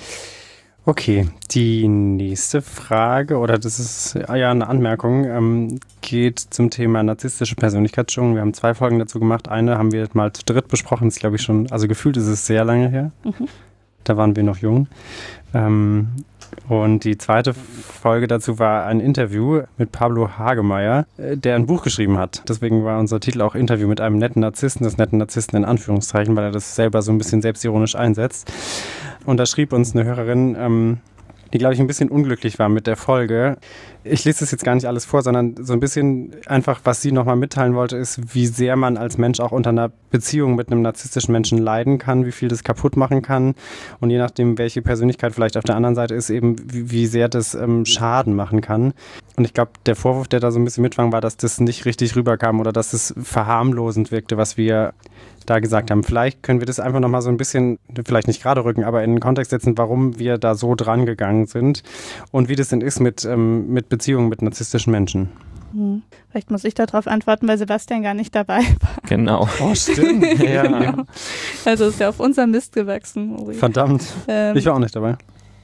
Okay, die nächste Frage, oder das ist ja eine Anmerkung, ähm, geht zum Thema narzisstische Persönlichkeitsstörung. Wir haben zwei Folgen dazu gemacht. Eine haben wir mal zu dritt besprochen, das ist glaube ich schon, also gefühlt ist es sehr lange her. Mhm. Da waren wir noch jung. Ähm, und die zweite Folge dazu war ein Interview mit Pablo Hagemeyer, der ein Buch geschrieben hat. Deswegen war unser Titel auch Interview mit einem netten Narzissten, das netten Narzissten in Anführungszeichen, weil er das selber so ein bisschen selbstironisch einsetzt. Und da schrieb uns eine Hörerin, ähm, die, glaube ich, ein bisschen unglücklich war mit der Folge. Ich lese das jetzt gar nicht alles vor, sondern so ein bisschen einfach, was sie nochmal mitteilen wollte, ist, wie sehr man als Mensch auch unter einer Beziehung mit einem narzisstischen Menschen leiden kann, wie viel das kaputt machen kann und je nachdem, welche Persönlichkeit vielleicht auf der anderen Seite ist, eben wie, wie sehr das ähm, Schaden machen kann. Und ich glaube, der Vorwurf, der da so ein bisschen mitschwang, war, dass das nicht richtig rüberkam oder dass es verharmlosend wirkte, was wir da gesagt haben. Vielleicht können wir das einfach nochmal so ein bisschen, vielleicht nicht gerade rücken, aber in den Kontext setzen, warum wir da so dran gegangen sind und wie das denn ist mit, ähm, mit Beziehungen mit narzisstischen Menschen. Hm. Vielleicht muss ich darauf antworten, weil Sebastian gar nicht dabei war. Genau. Oh, stimmt. Ja. Ja. Also ist ja auf unser Mist gewachsen, Mori. Verdammt. Ähm, ich war auch nicht dabei.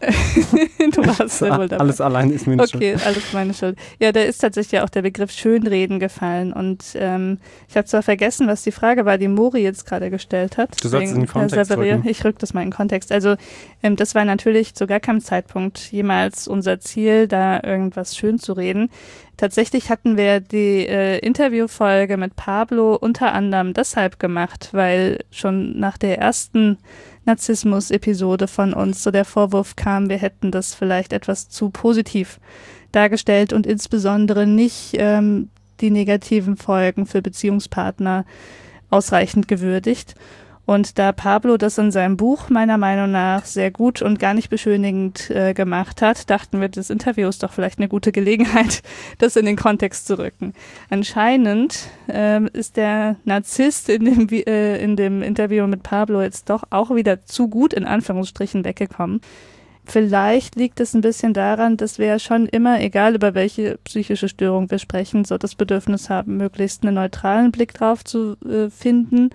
Du warst ja wohl dabei. Alles allein ist meine Schuld. Okay, alles meine Schuld. Ja, da ist tatsächlich ja auch der Begriff Schönreden gefallen und ähm, ich habe zwar vergessen, was die Frage war, die Mori jetzt gerade gestellt hat. Du sollst es in den Kontext rücken. Ich rück das mal in den Kontext. Also ähm, das war natürlich zu gar keinem Zeitpunkt jemals unser Ziel, da irgendwas schön zu reden. Tatsächlich hatten wir die äh, Interviewfolge mit Pablo unter anderem deshalb gemacht, weil schon nach der ersten Narzissmus-Episode von uns so der Vorwurf kam, wir hätten das vielleicht etwas zu positiv dargestellt und insbesondere nicht ähm, die negativen Folgen für Beziehungspartner ausreichend gewürdigt. Und da Pablo das in seinem Buch meiner Meinung nach sehr gut und gar nicht beschönigend äh, gemacht hat, dachten wir, das Interview ist doch vielleicht eine gute Gelegenheit, das in den Kontext zu rücken. Anscheinend ähm, ist der Narzisst in dem, äh, in dem Interview mit Pablo jetzt doch auch wieder zu gut in Anführungsstrichen weggekommen. Vielleicht liegt es ein bisschen daran, dass wir ja schon immer, egal über welche psychische Störung wir sprechen, so das Bedürfnis haben, möglichst einen neutralen Blick drauf zu äh, finden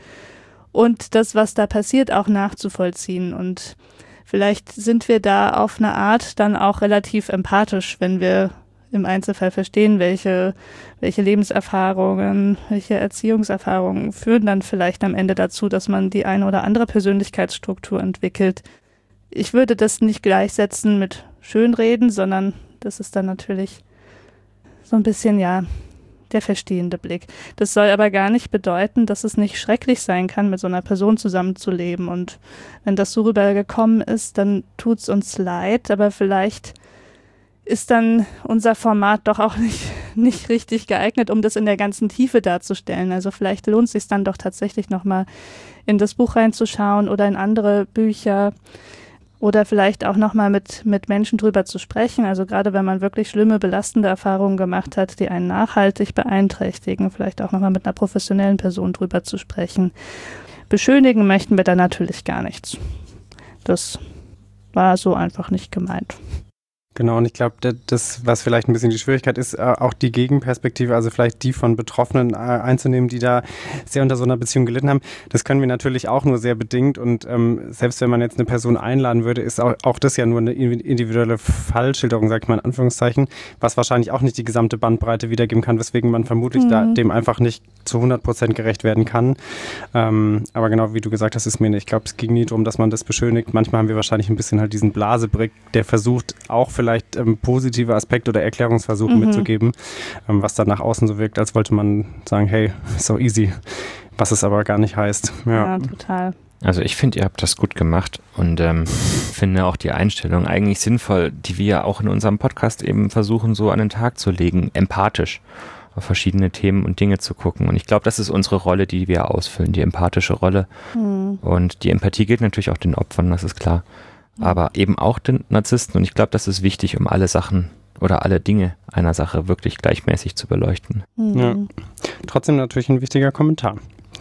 und das, was da passiert, auch nachzuvollziehen. Und vielleicht sind wir da auf eine Art dann auch relativ empathisch, wenn wir im Einzelfall verstehen, welche, welche Lebenserfahrungen, welche Erziehungserfahrungen führen dann vielleicht am Ende dazu, dass man die eine oder andere Persönlichkeitsstruktur entwickelt. Ich würde das nicht gleichsetzen mit Schönreden, sondern das ist dann natürlich so ein bisschen, ja, der verstehende Blick. Das soll aber gar nicht bedeuten, dass es nicht schrecklich sein kann, mit so einer Person zusammenzuleben. Und wenn das so rübergekommen ist, dann tut's uns leid, aber vielleicht ist dann unser Format doch auch nicht, nicht richtig geeignet, um das in der ganzen Tiefe darzustellen. Also vielleicht lohnt es sich dann doch tatsächlich nochmal in das Buch reinzuschauen oder in andere Bücher. Oder vielleicht auch nochmal mit, mit Menschen drüber zu sprechen. Also gerade wenn man wirklich schlimme, belastende Erfahrungen gemacht hat, die einen nachhaltig beeinträchtigen, vielleicht auch nochmal mit einer professionellen Person drüber zu sprechen. Beschönigen möchten wir da natürlich gar nichts. Das war so einfach nicht gemeint. Genau, und ich glaube, das, was vielleicht ein bisschen die Schwierigkeit ist, auch die Gegenperspektive, also vielleicht die von Betroffenen einzunehmen, die da sehr unter so einer Beziehung gelitten haben, das können wir natürlich auch nur sehr bedingt und ähm, selbst wenn man jetzt eine Person einladen würde, ist auch, auch das ja nur eine individuelle Fallschilderung, sag ich mal in Anführungszeichen, was wahrscheinlich auch nicht die gesamte Bandbreite wiedergeben kann, weswegen man vermutlich mhm. da, dem einfach nicht zu hundert Prozent gerecht werden kann. Ähm, aber genau, wie du gesagt hast, ist mir nicht, ich glaube, es ging nie darum, dass man das beschönigt. Manchmal haben wir wahrscheinlich ein bisschen halt diesen Blasebrick, der versucht, auch vielleicht vielleicht ähm, positive Aspekte oder Erklärungsversuche mhm. mitzugeben, ähm, was dann nach außen so wirkt, als wollte man sagen, hey, so easy, was es aber gar nicht heißt. Ja, ja total. Also ich finde, ihr habt das gut gemacht und ähm, finde auch die Einstellung eigentlich sinnvoll, die wir auch in unserem Podcast eben versuchen, so an den Tag zu legen, empathisch auf verschiedene Themen und Dinge zu gucken. Und ich glaube, das ist unsere Rolle, die wir ausfüllen, die empathische Rolle. Mhm. Und die Empathie gilt natürlich auch den Opfern, das ist klar. Aber eben auch den Narzissten. Und ich glaube, das ist wichtig, um alle Sachen oder alle Dinge einer Sache wirklich gleichmäßig zu beleuchten. Mhm. Ja. Trotzdem natürlich ein wichtiger Kommentar.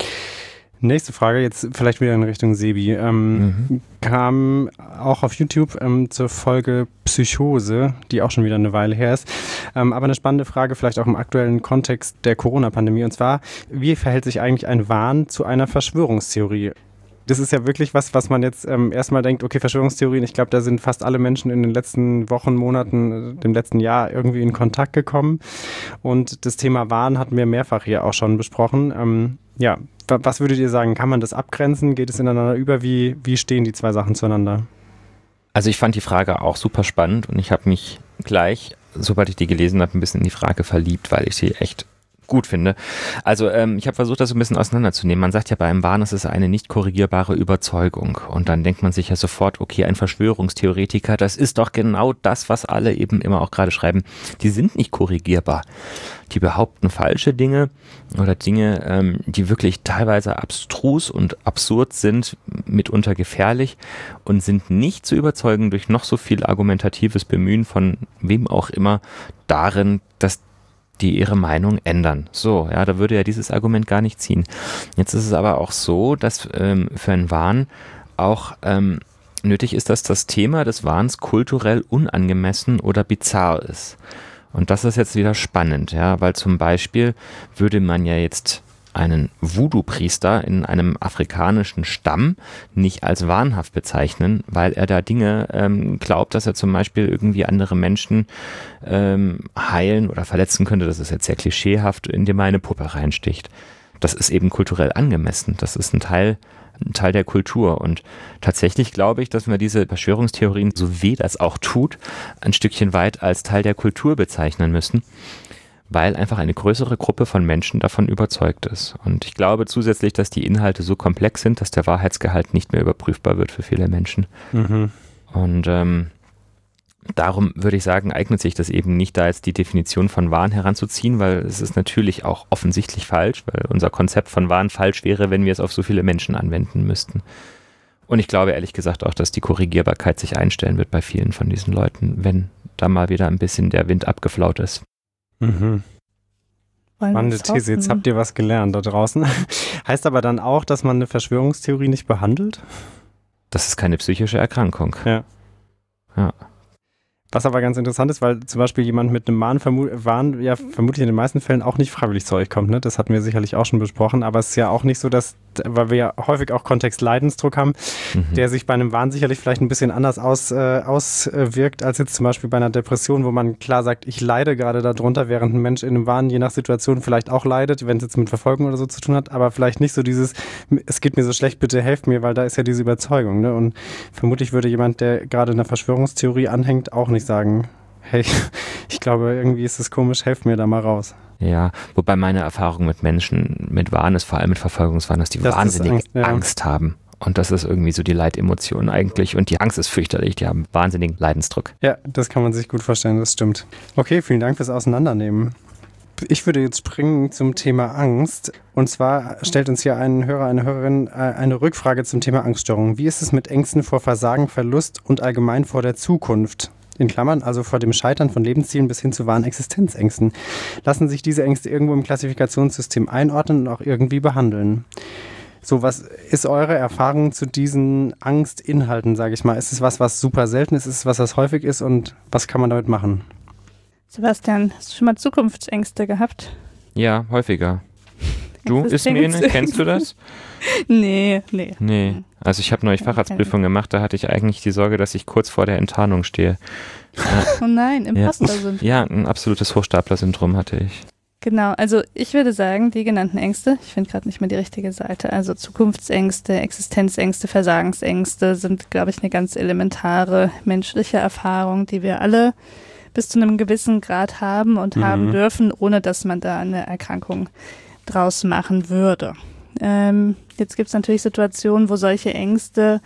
Nächste Frage, jetzt vielleicht wieder in Richtung Sebi. Ähm, mhm. Kam auch auf YouTube ähm, zur Folge Psychose, die auch schon wieder eine Weile her ist. Ähm, aber eine spannende Frage, vielleicht auch im aktuellen Kontext der Corona-Pandemie. Und zwar, wie verhält sich eigentlich ein Wahn zu einer Verschwörungstheorie? Das ist ja wirklich was, was man jetzt ähm, erstmal denkt, okay, Verschwörungstheorien, ich glaube, da sind fast alle Menschen in den letzten Wochen, Monaten, dem letzten Jahr irgendwie in Kontakt gekommen. Und das Thema Wahn hatten wir mehrfach hier auch schon besprochen. Ähm, ja, w- was würdet ihr sagen? Kann man das abgrenzen? Geht es ineinander über? Wie, wie stehen die zwei Sachen zueinander? Also ich fand die Frage auch super spannend und ich habe mich gleich, sobald ich die gelesen habe, ein bisschen in die Frage verliebt, weil ich sie echt gut finde. Also ähm, ich habe versucht, das so ein bisschen auseinanderzunehmen. Man sagt ja bei einem Wahn, es ist eine nicht korrigierbare Überzeugung. Und dann denkt man sich ja sofort, okay, ein Verschwörungstheoretiker, das ist doch genau das, was alle eben immer auch gerade schreiben. Die sind nicht korrigierbar. Die behaupten falsche Dinge oder Dinge, ähm, die wirklich teilweise abstrus und absurd sind, mitunter gefährlich und sind nicht zu überzeugen durch noch so viel argumentatives Bemühen von wem auch immer darin, dass die ihre Meinung ändern. So, ja, da würde ja dieses Argument gar nicht ziehen. Jetzt ist es aber auch so, dass ähm, für einen Wahn auch ähm, nötig ist, dass das Thema des Wahns kulturell unangemessen oder bizarr ist. Und das ist jetzt wieder spannend, ja, weil zum Beispiel würde man ja jetzt einen Voodoo-Priester in einem afrikanischen Stamm nicht als wahnhaft bezeichnen, weil er da Dinge ähm, glaubt, dass er zum Beispiel irgendwie andere Menschen ähm, heilen oder verletzen könnte. Das ist jetzt sehr klischeehaft, indem er eine Puppe reinsticht. Das ist eben kulturell angemessen. Das ist ein Teil, ein Teil der Kultur. Und tatsächlich glaube ich, dass wir diese Verschwörungstheorien, so weh das auch tut, ein Stückchen weit als Teil der Kultur bezeichnen müssen, weil einfach eine größere Gruppe von Menschen davon überzeugt ist. Und ich glaube zusätzlich, dass die Inhalte so komplex sind, dass der Wahrheitsgehalt nicht mehr überprüfbar wird für viele Menschen. Mhm. Und ähm, darum würde ich sagen, eignet sich das eben nicht, da jetzt die Definition von Wahn heranzuziehen, weil es ist natürlich auch offensichtlich falsch, weil unser Konzept von Wahn falsch wäre, wenn wir es auf so viele Menschen anwenden müssten. Und ich glaube ehrlich gesagt auch, dass die Korrigierbarkeit sich einstellen wird bei vielen von diesen Leuten, wenn da mal wieder ein bisschen der Wind abgeflaut ist. Mhm. Spannende These, jetzt habt ihr was gelernt da draußen. Heißt aber dann auch, dass man eine Verschwörungstheorie nicht behandelt? Das ist keine psychische Erkrankung. Ja. Ja. Was aber ganz interessant ist, weil zum Beispiel jemand mit einem Wahn, vermu- Wahn ja vermutlich in den meisten Fällen auch nicht freiwillig zu euch kommt. Ne? Das hatten wir sicherlich auch schon besprochen, aber es ist ja auch nicht so, dass, weil wir ja häufig auch Kontextleidensdruck haben, mhm. der sich bei einem Wahn sicherlich vielleicht ein bisschen anders aus, äh, auswirkt als jetzt zum Beispiel bei einer Depression, wo man klar sagt, ich leide gerade darunter, während ein Mensch in einem Wahn je nach Situation vielleicht auch leidet, wenn es jetzt mit Verfolgung oder so zu tun hat, aber vielleicht nicht so dieses, es geht mir so schlecht, bitte helft mir, weil da ist ja diese Überzeugung. Ne? Und vermutlich würde jemand, der gerade einer Verschwörungstheorie anhängt, auch nicht sagen, hey, ich glaube, irgendwie ist es komisch, helft mir da mal raus. Ja, wobei meine Erfahrung mit Menschen mit Wahn ist, vor allem mit Verfolgungswahn, dass die das wahnsinnig Angst, ja. Angst haben. Und das ist irgendwie so die Leitemotion eigentlich. Und die Angst ist fürchterlich, die haben wahnsinnigen Leidensdruck. Ja, das kann man sich gut vorstellen, das stimmt. Okay, vielen Dank fürs Auseinandernehmen. Ich würde jetzt springen zum Thema Angst. Und zwar stellt uns hier ein Hörer, eine Hörerin eine Rückfrage zum Thema Angststörung. Wie ist es mit Ängsten vor Versagen, Verlust und allgemein vor der Zukunft? In Klammern, also vor dem Scheitern von Lebenszielen bis hin zu wahren Existenzängsten. Lassen sich diese Ängste irgendwo im Klassifikationssystem einordnen und auch irgendwie behandeln? So, was ist eure Erfahrung zu diesen Angstinhalten, sage ich mal? Ist es was, was super selten ist? Ist es was, was häufig ist? Und was kann man damit machen? Sebastian, hast du schon mal Zukunftsängste gehabt? Ja, häufiger. Du, Ismene, kennst du das? Nee, nee. Nee, also ich habe neulich Facharztprüfung gemacht, da hatte ich eigentlich die Sorge, dass ich kurz vor der Enttarnung stehe. Oh nein, Imposter-Syndrom. Ja, ein absolutes Hochstapler-Syndrom hatte ich. Genau, also ich würde sagen, die genannten Ängste, ich finde gerade nicht mehr die richtige Seite, also Zukunftsängste, Existenzängste, Versagensängste sind, glaube ich, eine ganz elementare menschliche Erfahrung, die wir alle bis zu einem gewissen Grad haben und mhm. haben dürfen, ohne dass man da eine Erkrankung draus machen würde. Ähm, jetzt gibt es natürlich Situationen, wo solche Ängste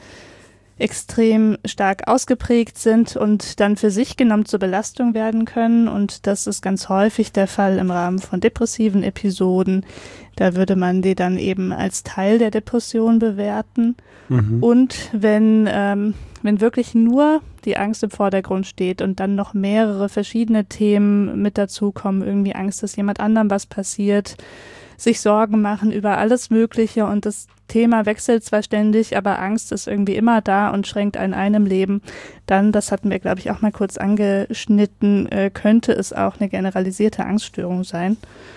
extrem stark ausgeprägt sind und dann für sich genommen zur Belastung werden können. Und das ist ganz häufig der Fall im Rahmen von depressiven Episoden. Da würde man die dann eben als Teil der Depression bewerten. Mhm. Und wenn, ähm, wenn wirklich nur die Angst im Vordergrund steht und dann noch mehrere verschiedene Themen mit dazukommen, irgendwie Angst, dass jemand anderem was passiert, sich Sorgen machen über alles Mögliche und das Thema wechselt zwar ständig, aber Angst ist irgendwie immer da und schränkt einen ein im Leben, dann, das hatten wir, glaube ich, auch mal kurz angeschnitten, äh, könnte es auch eine generalisierte Angststörung sein.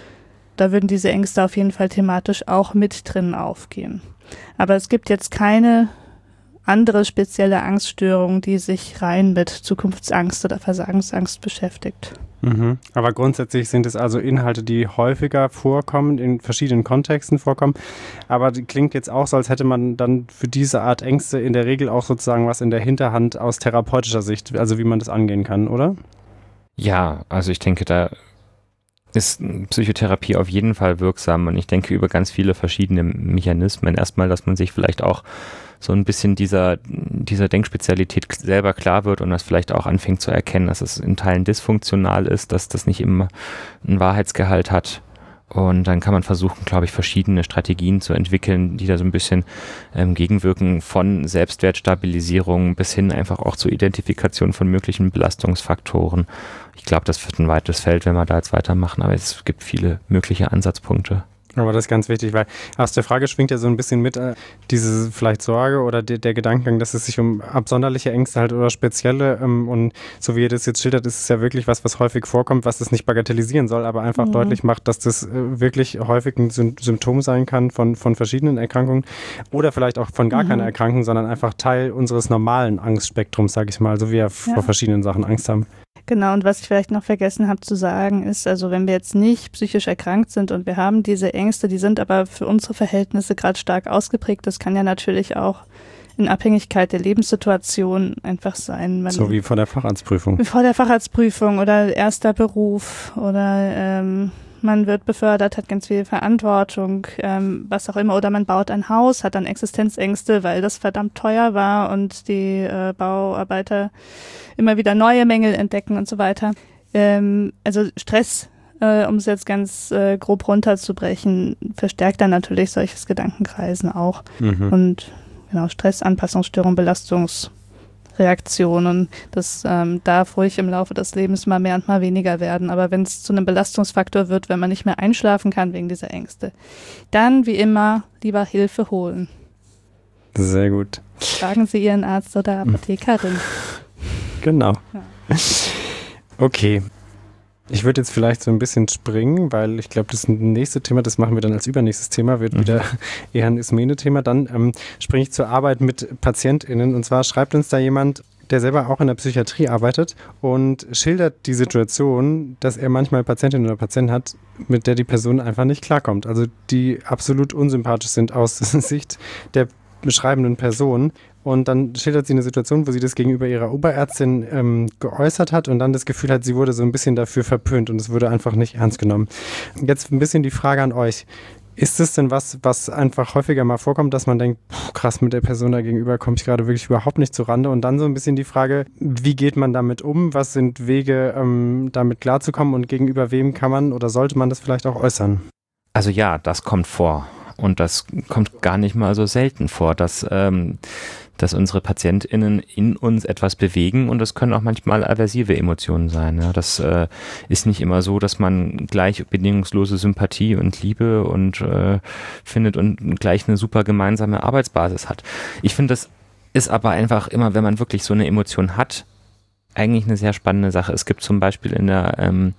Da würden diese Ängste auf jeden Fall thematisch auch mit drin aufgehen. Aber es gibt jetzt keine andere spezielle Angststörung, die sich rein mit Zukunftsangst oder Versagensangst beschäftigt. Mhm. Aber grundsätzlich sind es also Inhalte, die häufiger vorkommen, in verschiedenen Kontexten vorkommen. Aber die klingt jetzt auch so, als hätte man dann für diese Art Ängste in der Regel auch sozusagen was in der Hinterhand aus therapeutischer Sicht, also wie man das angehen kann, oder? Ja, also ich denke, da ist Psychotherapie auf jeden Fall wirksam und ich denke über ganz viele verschiedene Mechanismen. Erstmal, dass man sich vielleicht auch so ein bisschen dieser, dieser Denkspezialität selber klar wird und das vielleicht auch anfängt zu erkennen, dass es in Teilen dysfunktional ist, dass das nicht immer einen Wahrheitsgehalt hat. Und dann kann man versuchen, glaube ich, verschiedene Strategien zu entwickeln, die da so ein bisschen ähm, gegenwirken, von Selbstwertstabilisierung bis hin einfach auch zur Identifikation von möglichen Belastungsfaktoren. Ich glaube, das wird ein weites Feld, wenn wir da jetzt weitermachen, aber es gibt viele mögliche Ansatzpunkte. Aber das ist ganz wichtig, weil aus der Frage schwingt ja so ein bisschen mit äh, diese vielleicht Sorge oder de- der Gedankengang, dass es sich um absonderliche Ängste halt oder spezielle ähm, und so wie ihr das jetzt schildert, ist es ja wirklich was, was häufig vorkommt, was das nicht bagatellisieren soll, aber einfach mhm. deutlich macht, dass das äh, wirklich häufig ein Sym- Symptom sein kann von, von verschiedenen Erkrankungen oder vielleicht auch von gar mhm. keiner Erkrankung, sondern einfach Teil unseres normalen Angstspektrums, sage ich mal, so wie wir ja. vor verschiedenen Sachen Angst haben. Genau, und was ich vielleicht noch vergessen habe zu sagen, ist, also wenn wir jetzt nicht psychisch erkrankt sind und wir haben diese Ängste, die sind aber für unsere Verhältnisse gerade stark ausgeprägt, das kann ja natürlich auch in Abhängigkeit der Lebenssituation einfach sein. Man, so wie vor der Facharztprüfung. Wie vor der Facharztprüfung oder erster Beruf oder ähm, man wird befördert, hat ganz viel Verantwortung, ähm, was auch immer. Oder man baut ein Haus, hat dann Existenzängste, weil das verdammt teuer war und die äh, Bauarbeiter immer wieder neue Mängel entdecken und so weiter. Ähm, also Stress, äh, um es jetzt ganz äh, grob runterzubrechen, verstärkt dann natürlich solches Gedankenkreisen auch. Mhm. Und genau, Stress, Anpassungsstörung, Belastungsreaktionen, das ähm, darf ruhig im Laufe des Lebens mal mehr und mal weniger werden. Aber wenn es zu einem Belastungsfaktor wird, wenn man nicht mehr einschlafen kann wegen dieser Ängste, dann wie immer lieber Hilfe holen. Sehr gut. Fragen Sie Ihren Arzt oder Apothekerin. Genau. Ja. Okay. Ich würde jetzt vielleicht so ein bisschen springen, weil ich glaube, das nächste Thema, das machen wir dann als übernächstes Thema, wird mhm. wieder eher ein Ismene-Thema. Dann ähm, springe ich zur Arbeit mit PatientInnen. Und zwar schreibt uns da jemand, der selber auch in der Psychiatrie arbeitet und schildert die Situation, dass er manchmal Patientinnen oder Patienten hat, mit der die Person einfach nicht klarkommt. Also die absolut unsympathisch sind aus Sicht der beschreibenden Person. Und dann schildert sie eine Situation, wo sie das gegenüber ihrer Oberärztin ähm, geäußert hat und dann das Gefühl hat, sie wurde so ein bisschen dafür verpönt und es wurde einfach nicht ernst genommen. Jetzt ein bisschen die Frage an euch. Ist es denn was, was einfach häufiger mal vorkommt, dass man denkt, pff, krass, mit der Person da gegenüber komme ich gerade wirklich überhaupt nicht zu Rande? Und dann so ein bisschen die Frage, wie geht man damit um? Was sind Wege, ähm, damit klarzukommen und gegenüber wem kann man oder sollte man das vielleicht auch äußern? Also ja, das kommt vor. Und das kommt gar nicht mal so selten vor, dass, ähm, dass unsere PatientInnen in uns etwas bewegen und das können auch manchmal aversive Emotionen sein. Ja. Das äh, ist nicht immer so, dass man gleich bedingungslose Sympathie und Liebe und äh, findet und gleich eine super gemeinsame Arbeitsbasis hat. Ich finde, das ist aber einfach immer, wenn man wirklich so eine Emotion hat, eigentlich eine sehr spannende Sache. Es gibt zum Beispiel in der ähm,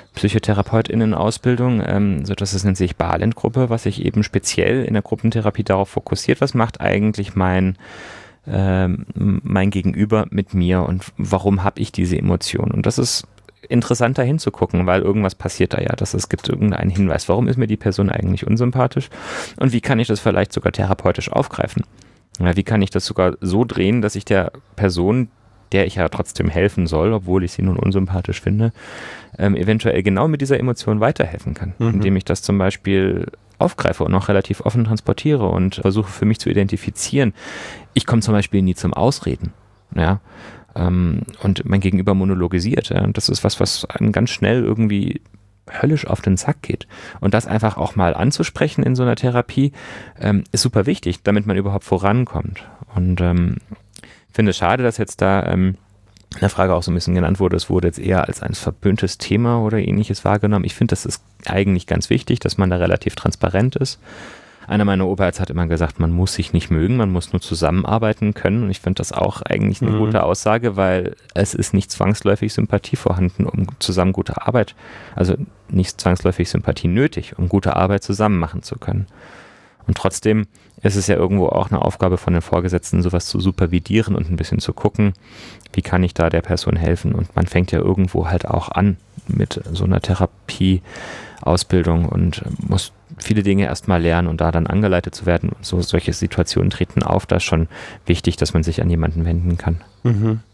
PsychotherapeutInnen-Ausbildung, ähm, so dass es nennt sich Balint-Gruppe, was sich eben speziell in der Gruppentherapie darauf fokussiert, was macht eigentlich mein, ähm, mein Gegenüber mit mir und warum habe ich diese Emotion? Und das ist interessant da hinzugucken, weil irgendwas passiert da ja, dass es gibt irgendeinen Hinweis, warum ist mir die Person eigentlich unsympathisch und wie kann ich das vielleicht sogar therapeutisch aufgreifen? Ja, wie kann ich das sogar so drehen, dass ich der Person, der ich ja trotzdem helfen soll, obwohl ich sie nun unsympathisch finde, ähm, eventuell genau mit dieser Emotion weiterhelfen kann, mhm. indem ich das zum Beispiel aufgreife und auch relativ offen transportiere und versuche für mich zu identifizieren. Ich komme zum Beispiel nie zum Ausreden, ja, ähm, und mein Gegenüber monologisiert. Ja, und das ist was, was einem ganz schnell irgendwie höllisch auf den Sack geht. Und das einfach auch mal anzusprechen in so einer Therapie, ähm, ist super wichtig, damit man überhaupt vorankommt. Und ähm, ich finde es schade, dass jetzt da ähm, in der Frage auch so ein bisschen genannt wurde, es wurde jetzt eher als ein verpöntes Thema oder ähnliches wahrgenommen. Ich finde, das ist eigentlich ganz wichtig, dass man da relativ transparent ist. Einer meiner Oberärzte hat immer gesagt, man muss sich nicht mögen, man muss nur zusammenarbeiten können. Und ich finde das auch eigentlich eine mhm. gute Aussage, weil es ist nicht zwangsläufig Sympathie vorhanden, um zusammen gute Arbeit, also nicht zwangsläufig Sympathie nötig, um gute Arbeit zusammen machen zu können. Und trotzdem ist es ja irgendwo auch eine Aufgabe von den Vorgesetzten, sowas zu supervidieren und ein bisschen zu gucken, wie kann ich da der Person helfen. Und man fängt ja irgendwo halt auch an mit so einer Therapieausbildung und muss viele Dinge erstmal lernen und da dann angeleitet zu werden. Und so solche Situationen treten auf, da ist schon wichtig, dass man sich an jemanden wenden kann. Mhm.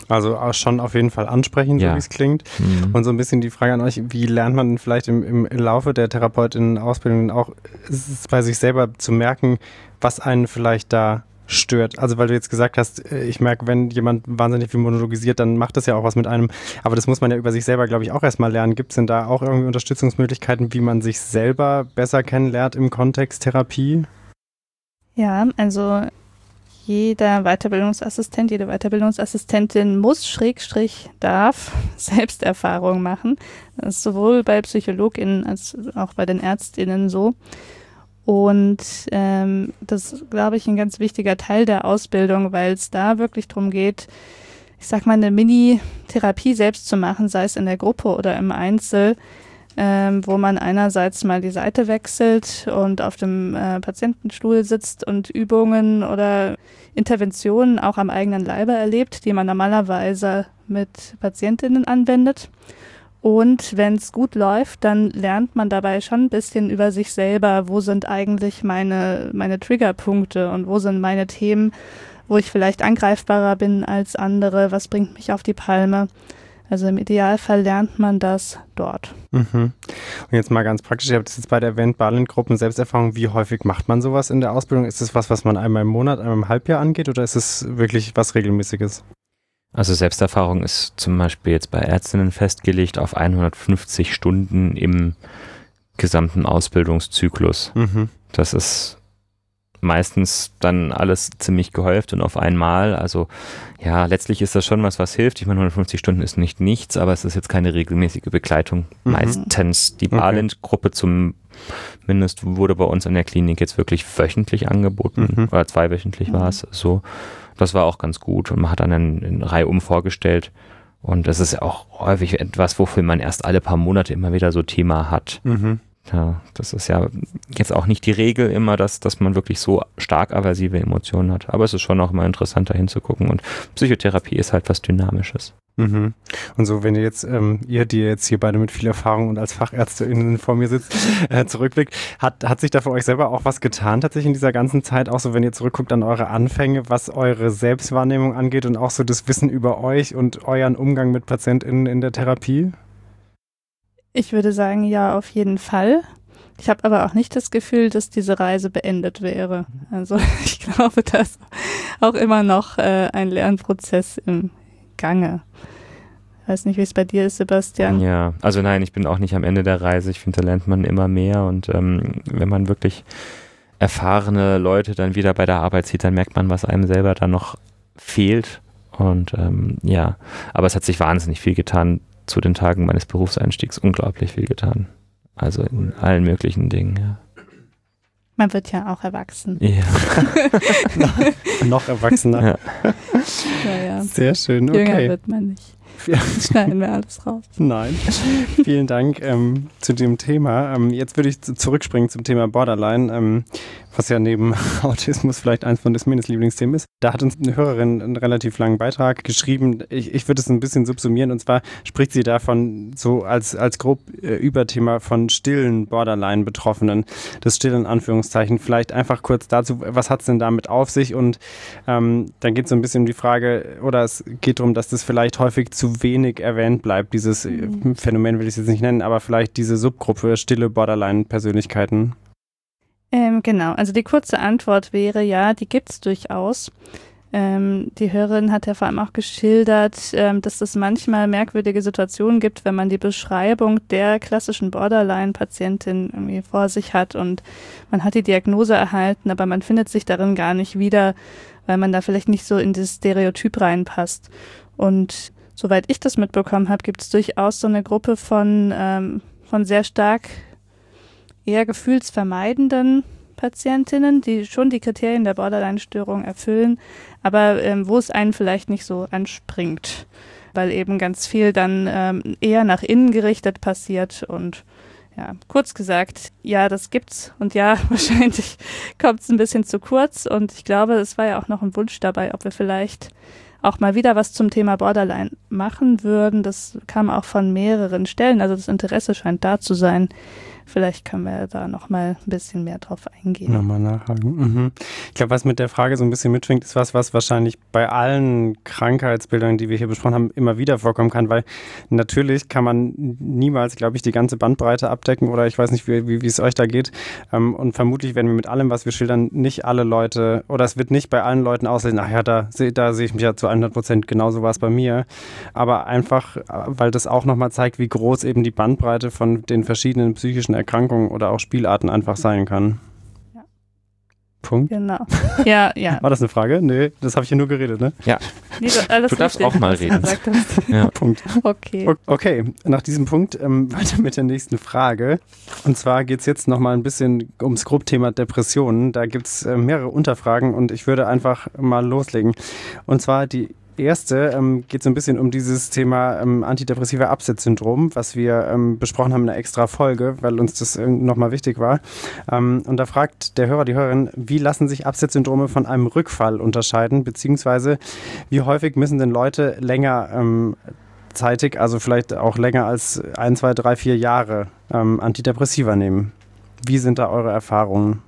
Also auch schon auf jeden Fall ansprechend, ja. so wie es klingt. Mhm. Und so ein bisschen die Frage an euch, wie lernt man vielleicht im, im Laufe der Therapeutinnen-Ausbildung auch es bei sich selber zu merken, was einen vielleicht da stört? Also weil du jetzt gesagt hast, ich merke, wenn jemand wahnsinnig viel monologisiert, dann macht das ja auch was mit einem. Aber das muss man ja über sich selber, glaube ich, auch erstmal lernen. Gibt es denn da auch irgendwie Unterstützungsmöglichkeiten, wie man sich selber besser kennenlernt im Kontext Therapie? Ja, also jeder Weiterbildungsassistent, jede Weiterbildungsassistentin muss, Schrägstrich, darf Selbsterfahrung machen. Das ist sowohl bei PsychologInnen als auch bei den ÄrztInnen so. Und ähm, das ist, glaube ich, ein ganz wichtiger Teil der Ausbildung, weil es da wirklich darum geht, ich sag mal, eine Mini-Therapie selbst zu machen, sei es in der Gruppe oder im Einzel, ähm, wo man einerseits mal die Seite wechselt und auf dem äh, Patientenstuhl sitzt und Übungen oder Interventionen auch am eigenen Leibe erlebt, die man normalerweise mit PatientInnen anwendet. Und wenn es gut läuft, dann lernt man dabei schon ein bisschen über sich selber, wo sind eigentlich meine, meine Triggerpunkte und wo sind meine Themen, wo ich vielleicht angreifbarer bin als andere, was bringt mich auf die Palme. Also im Idealfall lernt man das dort. Mhm. Und jetzt mal ganz praktisch, ihr habt es jetzt beide erwähnt, Balint-Gruppen, Selbsterfahrung, wie häufig macht man sowas in der Ausbildung? Ist das was, was man einmal im Monat, einmal im Halbjahr angeht oder ist es wirklich was Regelmäßiges? Also Selbsterfahrung ist zum Beispiel jetzt bei Ärztinnen festgelegt auf hundertfünfzig Stunden im gesamten Ausbildungszyklus. Mhm. Das ist meistens dann alles ziemlich gehäuft und auf einmal. Also ja, letztlich ist das schon was, was hilft. Ich meine, hundertfünfzig Stunden ist nicht nichts, aber es ist jetzt keine regelmäßige Begleitung. Mhm. Meistens die Balint-Gruppe zumindest wurde bei uns an der Klinik jetzt wirklich wöchentlich angeboten. Mhm. Oder zweiwöchentlich mhm. war es so. Das war auch ganz gut und man hat dann eine, eine Reihe um vorgestellt. Und das ist ja auch häufig etwas, wofür man erst alle paar Monate immer wieder so Thema hat. Mhm. Ja, das ist ja jetzt auch nicht die Regel immer, dass, dass man wirklich so stark aversive Emotionen hat. Aber es ist schon auch mal interessant, da hinzugucken. Und Psychotherapie ist halt was Dynamisches. Mhm. Und so, wenn ihr jetzt, ähm, ihr, die jetzt hier beide mit viel Erfahrung und als FachärztInnen vor mir sitzt, äh, zurückblickt, hat, hat sich da für euch selber auch was getan tatsächlich in dieser ganzen Zeit? Auch so, wenn ihr zurückguckt an eure Anfänge, was eure Selbstwahrnehmung angeht und auch so das Wissen über euch und euren Umgang mit PatientInnen in der Therapie? Ich würde sagen, ja, auf jeden Fall. Ich habe aber auch nicht das Gefühl, dass diese Reise beendet wäre. Also ich glaube, da ist auch immer noch äh, ein Lernprozess im Gange. Ich weiß nicht, wie es bei dir ist, Sebastian. Ja, also nein, ich bin auch nicht am Ende der Reise. Ich finde, da lernt man immer mehr und ähm, wenn man wirklich erfahrene Leute dann wieder bei der Arbeit sieht, dann merkt man, was einem selber dann noch fehlt. Und ähm, ja, aber es hat sich wahnsinnig viel getan zu den Tagen meines Berufseinstiegs, unglaublich viel getan. Also in allen möglichen Dingen, ja. Man wird ja auch erwachsen. Ja. noch, noch erwachsener. Ja. Ja, ja. Sehr schön, okay. Jünger wird man nicht. Jetzt schneiden wir alles raus. Nein. Vielen Dank ähm, zu dem Thema. Ähm, jetzt würde ich zu, zurückspringen zum Thema Borderline, ähm, was ja neben Autismus vielleicht eins von Desmenes Lieblingsthemen ist. Da hat uns eine Hörerin einen relativ langen Beitrag geschrieben. Ich, ich würde es ein bisschen subsumieren. Und zwar spricht sie davon so als, als grob äh, Überthema von stillen Borderline-Betroffenen. Das stillen Anführungszeichen. Vielleicht einfach kurz dazu, was hat es denn damit auf sich? Und ähm, dann geht es so ein bisschen um die Frage, oder es geht darum, dass das vielleicht häufig zu wenig erwähnt bleibt. Dieses mhm. Phänomen will ich es jetzt nicht nennen, aber vielleicht diese Subgruppe stille Borderline-Persönlichkeiten. Ähm, genau, also die kurze Antwort wäre ja, die gibt es durchaus. Ähm, die Hörerin hat ja vor allem auch geschildert, ähm, dass es manchmal merkwürdige Situationen gibt, wenn man die Beschreibung der klassischen Borderline-Patientin irgendwie vor sich hat und man hat die Diagnose erhalten, aber man findet sich darin gar nicht wieder, weil man da vielleicht nicht so in das Stereotyp reinpasst. Und soweit ich das mitbekommen habe, gibt es durchaus so eine Gruppe von, ähm, von sehr stark eher gefühlsvermeidenden Patientinnen, die schon die Kriterien der Borderline-Störung erfüllen, aber ähm, wo es einen vielleicht nicht so anspringt, weil eben ganz viel dann ähm, eher nach innen gerichtet passiert und ja, kurz gesagt, ja, das gibt's und ja, wahrscheinlich kommt es ein bisschen zu kurz und ich glaube, es war ja auch noch ein Wunsch dabei, ob wir vielleicht auch mal wieder was zum Thema Borderline machen würden. Das kam auch von mehreren Stellen, also das Interesse scheint da zu sein. Vielleicht können wir da noch mal ein bisschen mehr drauf eingehen. Nochmal nachhaken. Mhm. Ich glaube, was mit der Frage so ein bisschen mitschwingt, ist was, was wahrscheinlich bei allen Krankheitsbildern, die wir hier besprochen haben, immer wieder vorkommen kann, weil natürlich kann man niemals, glaube ich, die ganze Bandbreite abdecken oder ich weiß nicht, wie, wie, wie es euch da geht. Ähm, und vermutlich werden wir mit allem, was wir schildern, nicht alle Leute oder es wird nicht bei allen Leuten aussehen, ach ja, da, da sehe ich mich ja zu hundert Prozent, genauso war es bei mir. Aber einfach, weil das auch nochmal zeigt, wie groß eben die Bandbreite von den verschiedenen psychischen Erkrankungen oder auch Spielarten einfach sein kann. Ja. Punkt. Genau. Ja, ja. War das eine Frage? Nee, das habe ich hier nur geredet, ne? Ja. Nee, so, alles du darfst richtig, auch mal reden. Ja. Punkt. Okay. Okay, nach diesem Punkt ähm, weiter mit der nächsten Frage. Und zwar geht es jetzt nochmal ein bisschen ums Grobthema Depressionen. Da gibt es äh, mehrere Unterfragen und ich würde einfach mal loslegen. Und zwar die erste ähm, geht so ein bisschen um dieses Thema ähm, antidepressive Absetzsyndrom, was wir ähm, besprochen haben in einer extra Folge, weil uns das äh, nochmal wichtig war. Ähm, und da fragt der Hörer, die Hörerin, wie lassen sich Absetzsyndrome von einem Rückfall unterscheiden, beziehungsweise wie häufig müssen denn Leute länger ähm, zeitig, also vielleicht auch länger als ein, zwei, drei, vier Jahre ähm, Antidepressiva nehmen? Wie sind da eure Erfahrungen?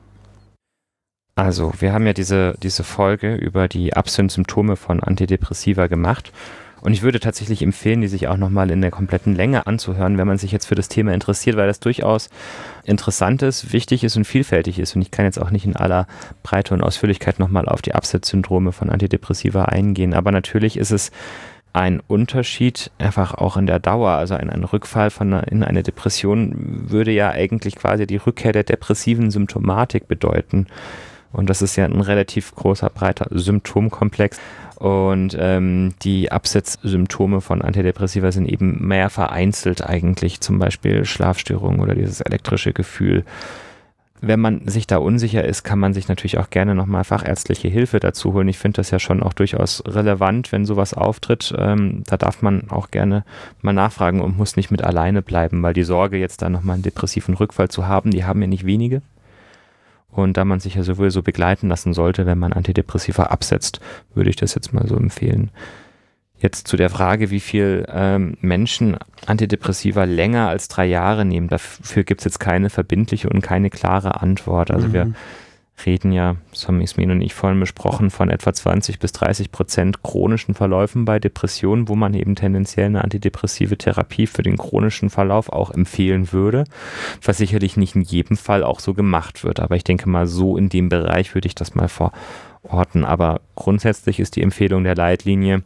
Also, wir haben ja diese, diese Folge über die Absetzsymptome von Antidepressiva gemacht und ich würde tatsächlich empfehlen, die sich auch nochmal in der kompletten Länge anzuhören, wenn man sich jetzt für das Thema interessiert, weil das durchaus interessant ist, wichtig ist und vielfältig ist und ich kann jetzt auch nicht in aller Breite und Ausführlichkeit nochmal auf die Absetzsyndrome von Antidepressiva eingehen, aber natürlich ist es ein Unterschied einfach auch in der Dauer, also ein, ein Rückfall von einer, in eine Depression würde ja eigentlich quasi die Rückkehr der depressiven Symptomatik bedeuten. Und das ist ja ein relativ großer, breiter Symptomkomplex. Und ähm, die Absetzsymptome von Antidepressiva sind eben mehr vereinzelt eigentlich, zum Beispiel Schlafstörungen oder dieses elektrische Gefühl. Wenn man sich da unsicher ist, kann man sich natürlich auch gerne nochmal fachärztliche Hilfe dazu holen. Ich finde das ja schon auch durchaus relevant, wenn sowas auftritt. Ähm, da darf man auch gerne mal nachfragen und muss nicht mit alleine bleiben, weil die Sorge, jetzt da nochmal einen depressiven Rückfall zu haben, die haben ja nicht wenige. Und da man sich ja sowieso begleiten lassen sollte, wenn man Antidepressiva absetzt, würde ich das jetzt mal so empfehlen. Jetzt zu der Frage, wie viel ähm, Menschen Antidepressiva länger als drei Jahre nehmen. Dafür gibt es jetzt keine verbindliche und keine klare Antwort. Also mhm. wir reden ja, das haben Ismin und ich vorhin besprochen, von etwa zwanzig bis dreißig Prozent chronischen Verläufen bei Depressionen, wo man eben tendenziell eine antidepressive Therapie für den chronischen Verlauf auch empfehlen würde, was sicherlich nicht in jedem Fall auch so gemacht wird. Aber ich denke mal, so in dem Bereich würde ich das mal verorten. Aber grundsätzlich ist die Empfehlung der Leitlinie,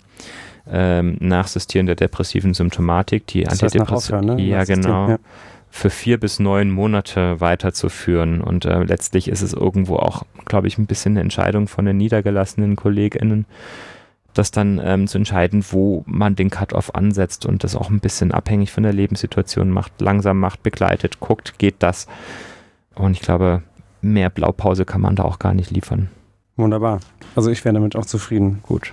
ähm, Nachsistieren der depressiven Symptomatik, die Antidepressiva, ne? ja genau, ja. für vier bis neun Monate weiterzuführen. Und äh, letztlich ist es irgendwo auch, glaube ich, ein bisschen eine Entscheidung von den niedergelassenen KollegInnen, das dann ähm, zu entscheiden, wo man den Cut-Off ansetzt und das auch ein bisschen abhängig von der Lebenssituation macht, langsam macht, begleitet, guckt, geht das. Und ich glaube, mehr Blaupause kann man da auch gar nicht liefern. Wunderbar. Also ich wäre damit auch zufrieden. Gut.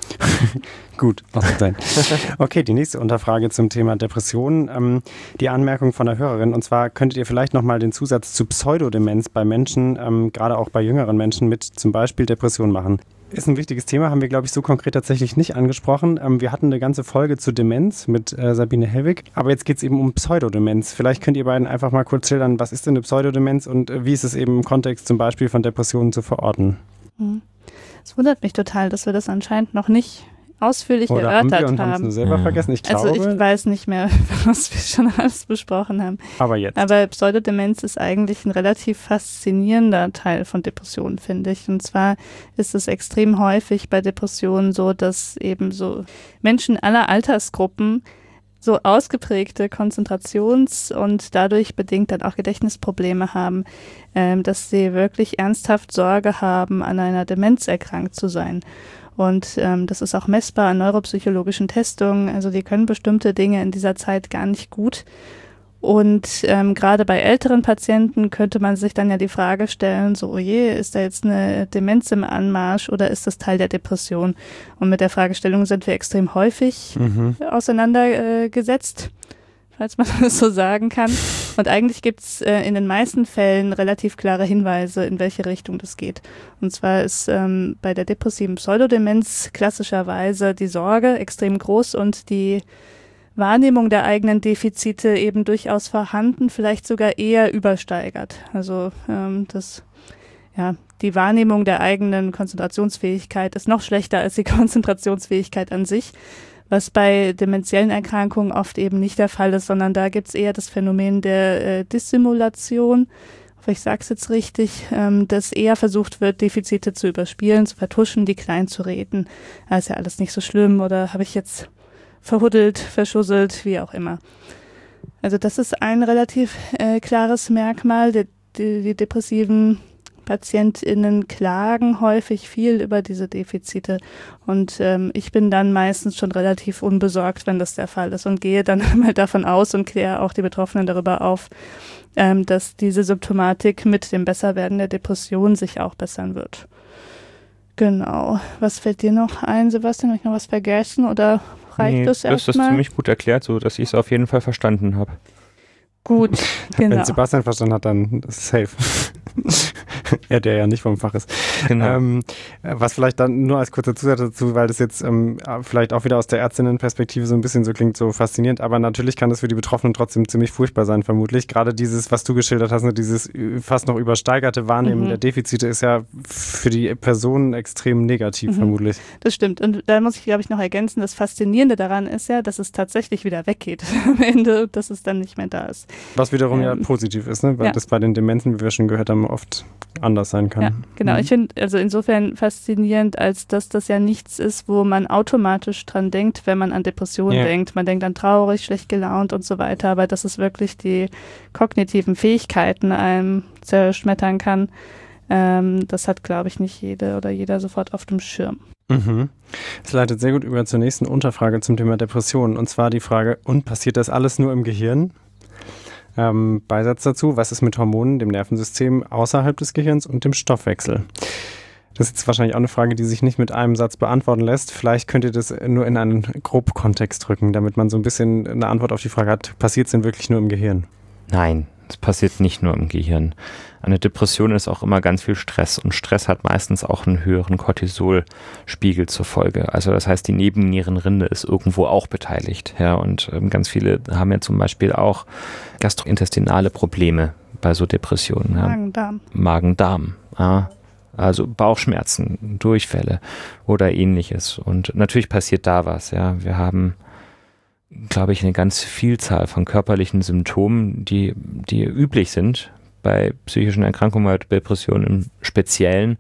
Gut, auch so sein. Okay, die nächste Unterfrage zum Thema Depressionen. Ähm, die Anmerkung von der Hörerin, und zwar könntet ihr vielleicht nochmal den Zusatz zu Pseudodemenz bei Menschen, ähm, gerade auch bei jüngeren Menschen mit zum Beispiel Depressionen machen. Ist ein wichtiges Thema, haben wir, glaube ich, so konkret tatsächlich nicht angesprochen. Ähm, wir hatten eine ganze Folge zu Demenz mit äh, Sabine Hellwig, aber jetzt geht es eben um Pseudodemenz. Vielleicht könnt ihr beiden einfach mal kurz schildern, was ist denn eine Pseudodemenz und äh, wie ist es eben im Kontext zum Beispiel von Depressionen zu verorten? Hm. Es wundert mich total, dass wir das anscheinend noch nicht ausführlich Oder erörtert haben wir und haben. haben es nur selber ja. vergessen. Ich glaube, also ich weiß nicht mehr, was wir schon alles besprochen haben. Aber jetzt. Aber Pseudodemenz ist eigentlich ein relativ faszinierender Teil von Depressionen, finde ich. Und zwar ist es extrem häufig bei Depressionen so, dass eben so Menschen aller Altersgruppen so ausgeprägte Konzentrations- und dadurch bedingt dann auch Gedächtnisprobleme haben, ähm, dass sie wirklich ernsthaft Sorge haben, an einer Demenz erkrankt zu sein. Und ähm, das ist auch messbar an neuropsychologischen Testungen. Also die können bestimmte Dinge in dieser Zeit gar nicht gut. Und ähm, gerade bei älteren Patienten könnte man sich dann ja die Frage stellen, so, oh je, ist da jetzt eine Demenz im Anmarsch oder ist das Teil der Depression? Und mit der Fragestellung sind wir extrem häufig mhm. auseinandergesetzt, äh, falls man das so sagen kann. Und eigentlich gibt es äh, in den meisten Fällen relativ klare Hinweise, in welche Richtung das geht. Und zwar ist ähm, bei der depressiven Pseudodemenz klassischerweise die Sorge extrem groß und die Wahrnehmung der eigenen Defizite eben durchaus vorhanden, vielleicht sogar eher übersteigert. Also ähm, das ja, die Wahrnehmung der eigenen Konzentrationsfähigkeit ist noch schlechter als die Konzentrationsfähigkeit an sich, was bei dementiellen Erkrankungen oft eben nicht der Fall ist, sondern da gibt es eher das Phänomen der äh, Dissimulation, ich sage es jetzt richtig, ähm, dass eher versucht wird, Defizite zu überspielen, zu vertuschen, die klein zu reden. Das ist ja alles nicht so schlimm oder habe ich jetzt verhuddelt, verschusselt, wie auch immer. Also das ist ein relativ äh, klares Merkmal. Die, die, die depressiven PatientInnen klagen häufig viel über diese Defizite und ähm, ich bin dann meistens schon relativ unbesorgt, wenn das der Fall ist und gehe dann mal davon aus und kläre auch die Betroffenen darüber auf, ähm, dass diese Symptomatik mit dem Besserwerden der Depression sich auch bessern wird. Genau. Was fällt dir noch ein, Sebastian? Habe ich noch was vergessen oder reicht nee, das erstmal? Du hast das ziemlich gut erklärt, so dass ich es auf jeden Fall verstanden habe. Gut, genau. Wenn Sebastian verstanden hat, dann ist es safe. Er, der ja nicht vom Fach ist. Genau. Ähm, was vielleicht dann nur als kurzer Zusatz dazu, weil das jetzt ähm, vielleicht auch wieder aus der Ärztinnenperspektive so ein bisschen so klingt, so faszinierend, aber natürlich kann das für die Betroffenen trotzdem ziemlich furchtbar sein, vermutlich. Gerade dieses, was du geschildert hast, ne, dieses fast noch übersteigerte Wahrnehmen mhm. der Defizite ist ja für die Personen extrem negativ, mhm. vermutlich. Das stimmt. Und da muss ich, glaube ich, noch ergänzen, das Faszinierende daran ist ja, dass es tatsächlich wieder weggeht am Ende, dass es dann nicht mehr da ist. Was wiederum ähm, ja positiv ist, ne? Weil ja. das bei den Dementen, wie wir schon gehört haben, oft anders sein kann. Ja, genau. Mhm. Ich finde also insofern faszinierend, als dass das ja nichts ist, wo man automatisch dran denkt, wenn man an Depressionen ja. denkt. Man denkt an traurig, schlecht gelaunt und so weiter, aber dass es wirklich die kognitiven Fähigkeiten einem zerschmettern kann, ähm, das hat, glaube ich, nicht jede oder jeder sofort auf dem Schirm. Mhm. Das leitet sehr gut über zur nächsten Unterfrage zum Thema Depressionen, und zwar die Frage, und passiert das alles nur im Gehirn? Ähm, Beisatz dazu, was ist mit Hormonen, dem Nervensystem außerhalb des Gehirns und dem Stoffwechsel? Das ist jetzt wahrscheinlich auch eine Frage, die sich nicht mit einem Satz beantworten lässt. Vielleicht könnt ihr das nur in einen groben Kontext drücken, damit man so ein bisschen eine Antwort auf die Frage hat, passiert es denn wirklich nur im Gehirn? Nein, es passiert nicht nur im Gehirn. Eine Depression ist auch immer ganz viel Stress und Stress hat meistens auch einen höheren Cortisolspiegel zur Folge. Also das heißt, die Nebennierenrinde ist irgendwo auch beteiligt. Ja, und ähm, ganz viele haben ja zum Beispiel auch gastrointestinale Probleme bei so Depressionen. Ja. Magen-Darm. Magen-Darm, ja. Also Bauchschmerzen, Durchfälle oder ähnliches. Und natürlich passiert da was. Ja, wir haben, glaube ich, eine ganz Vielzahl von körperlichen Symptomen, die, die üblich sind bei psychischen Erkrankungen, bei Depressionen im Speziellen.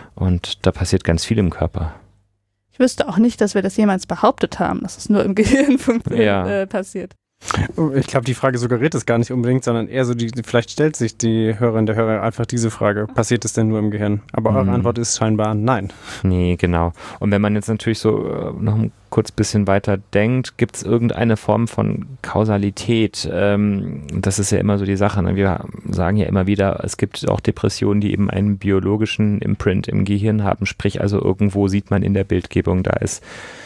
Und da passiert ganz viel im Körper. Ich wüsste auch nicht, dass wir das jemals behauptet haben, dass es nur im Gehirn ja. äh, passiert. Ich glaube, die Frage suggeriert es gar nicht unbedingt, sondern eher so, die, vielleicht stellt sich die Hörerin, der Hörer einfach diese Frage, passiert es denn nur im Gehirn? Aber eure mhm. Antwort ist scheinbar nein. Nee, genau. Und wenn man jetzt natürlich so äh, noch ein kurz bisschen weiter denkt, gibt es irgendeine Form von Kausalität? Ähm, das ist ja immer so die Sache. Ne? Wir sagen ja immer wieder, es gibt auch Depressionen, die eben einen biologischen Imprint im Gehirn haben. Sprich, also irgendwo sieht man in der Bildgebung, da ist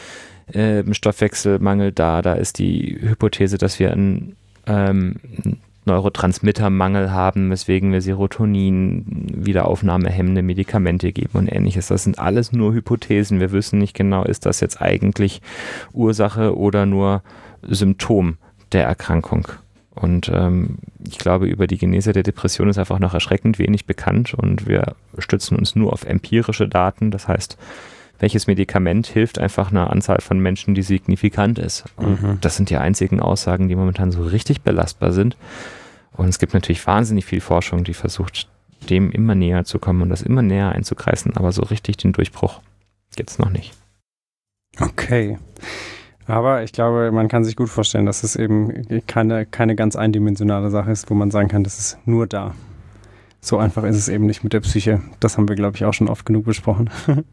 äh, Stoffwechselmangel da, da ist die Hypothese, dass wir einen ähm, Neurotransmittermangel haben, weswegen wir Serotonin, wiederaufnahmehemmende Medikamente geben und ähnliches. Das sind alles nur Hypothesen. Wir wissen nicht genau, ist das jetzt eigentlich Ursache oder nur Symptom der Erkrankung. Und ähm, ich glaube, über die Genese der Depression ist einfach noch erschreckend wenig bekannt und wir stützen uns nur auf empirische Daten. Das heißt, welches Medikament hilft einfach einer Anzahl von Menschen, die signifikant ist. Und mhm. das sind die einzigen Aussagen, die momentan so richtig belastbar sind. Und es gibt natürlich wahnsinnig viel Forschung, die versucht, dem immer näher zu kommen und das immer näher einzukreisen. Aber so richtig den Durchbruch gibt es noch nicht. Okay. Aber ich glaube, man kann sich gut vorstellen, dass es eben keine, keine ganz eindimensionale Sache ist, wo man sagen kann, das ist nur da. So einfach ist es eben nicht mit der Psyche. Das haben wir, glaube ich, auch schon oft genug besprochen.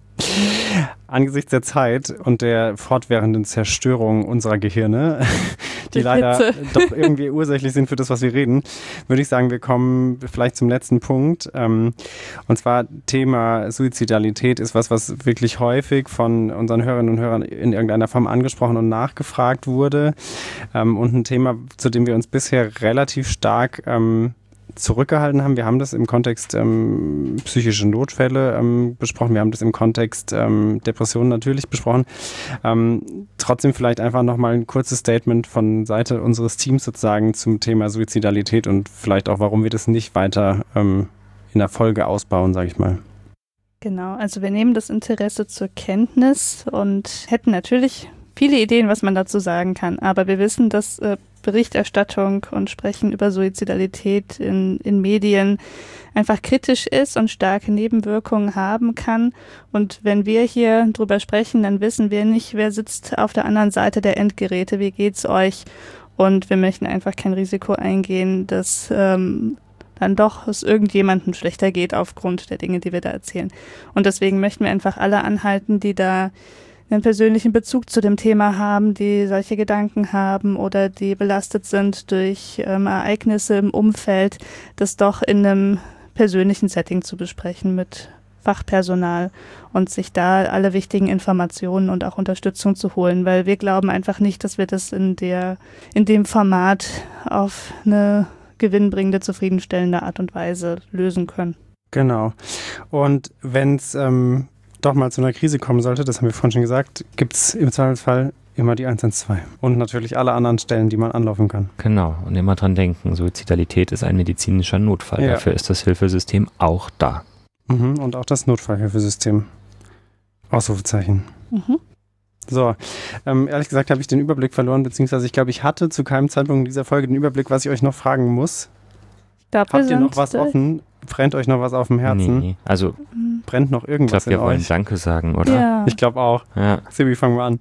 Angesichts der Zeit und der fortwährenden Zerstörung unserer Gehirne, die, die leider doch irgendwie ursächlich sind für das, was wir reden, würde ich sagen, wir kommen vielleicht zum letzten Punkt. Und zwar Thema Suizidalität ist was, was wirklich häufig von unseren Hörerinnen und Hörern in irgendeiner Form angesprochen und nachgefragt wurde. Und ein Thema, zu dem wir uns bisher relativ stark zurückgehalten haben. Wir haben das im Kontext ähm, psychische Notfälle ähm, besprochen. Wir haben das im Kontext ähm, Depressionen natürlich besprochen. Ähm, trotzdem vielleicht einfach nochmal ein kurzes Statement von Seite unseres Teams sozusagen zum Thema Suizidalität und vielleicht auch, warum wir das nicht weiter ähm, in der Folge ausbauen, sage ich mal. Genau, also wir nehmen das Interesse zur Kenntnis und hätten natürlich viele Ideen, was man dazu sagen kann. Aber wir wissen, dass äh, Berichterstattung und Sprechen über Suizidalität in, in Medien einfach kritisch ist und starke Nebenwirkungen haben kann. Und wenn wir hier drüber sprechen, dann wissen wir nicht, wer sitzt auf der anderen Seite der Endgeräte, wie geht's euch? Und wir möchten einfach kein Risiko eingehen, dass ähm, dann doch es irgendjemandem schlechter geht aufgrund der Dinge, die wir da erzählen. Und deswegen möchten wir einfach alle anhalten, die da einen persönlichen Bezug zu dem Thema haben, die solche Gedanken haben oder die belastet sind durch ähm, Ereignisse im Umfeld, das doch in einem persönlichen Setting zu besprechen mit Fachpersonal und sich da alle wichtigen Informationen und auch Unterstützung zu holen, weil wir glauben einfach nicht, dass wir das in der, in dem Format auf eine gewinnbringende, zufriedenstellende Art und Weise lösen können. Genau. Und wenn es ähm, doch mal zu einer Krise kommen sollte, das haben wir vorhin schon gesagt, gibt es im Zweifelsfall immer die eins eins zwei und natürlich alle anderen Stellen, die man anlaufen kann. Genau, und immer dran denken, Suizidalität ist ein medizinischer Notfall. Ja. Dafür ist das Hilfesystem auch da. Mhm, und auch das Notfallhilfesystem. Ausrufezeichen. Mhm. So, ähm, ehrlich gesagt habe ich den Überblick verloren, beziehungsweise ich glaube, ich hatte zu keinem Zeitpunkt in dieser Folge den Überblick, was ich euch noch fragen muss. Ich glaub, Habt wir ihr noch sind was durch. offen? Brennt euch noch was auf dem Herzen? Nee, also Brennt noch ich irgendwas glaube, wir in wollen euch? Danke sagen, oder? Ja. Ich glaube auch. Ja. Sibi, fangen wir an.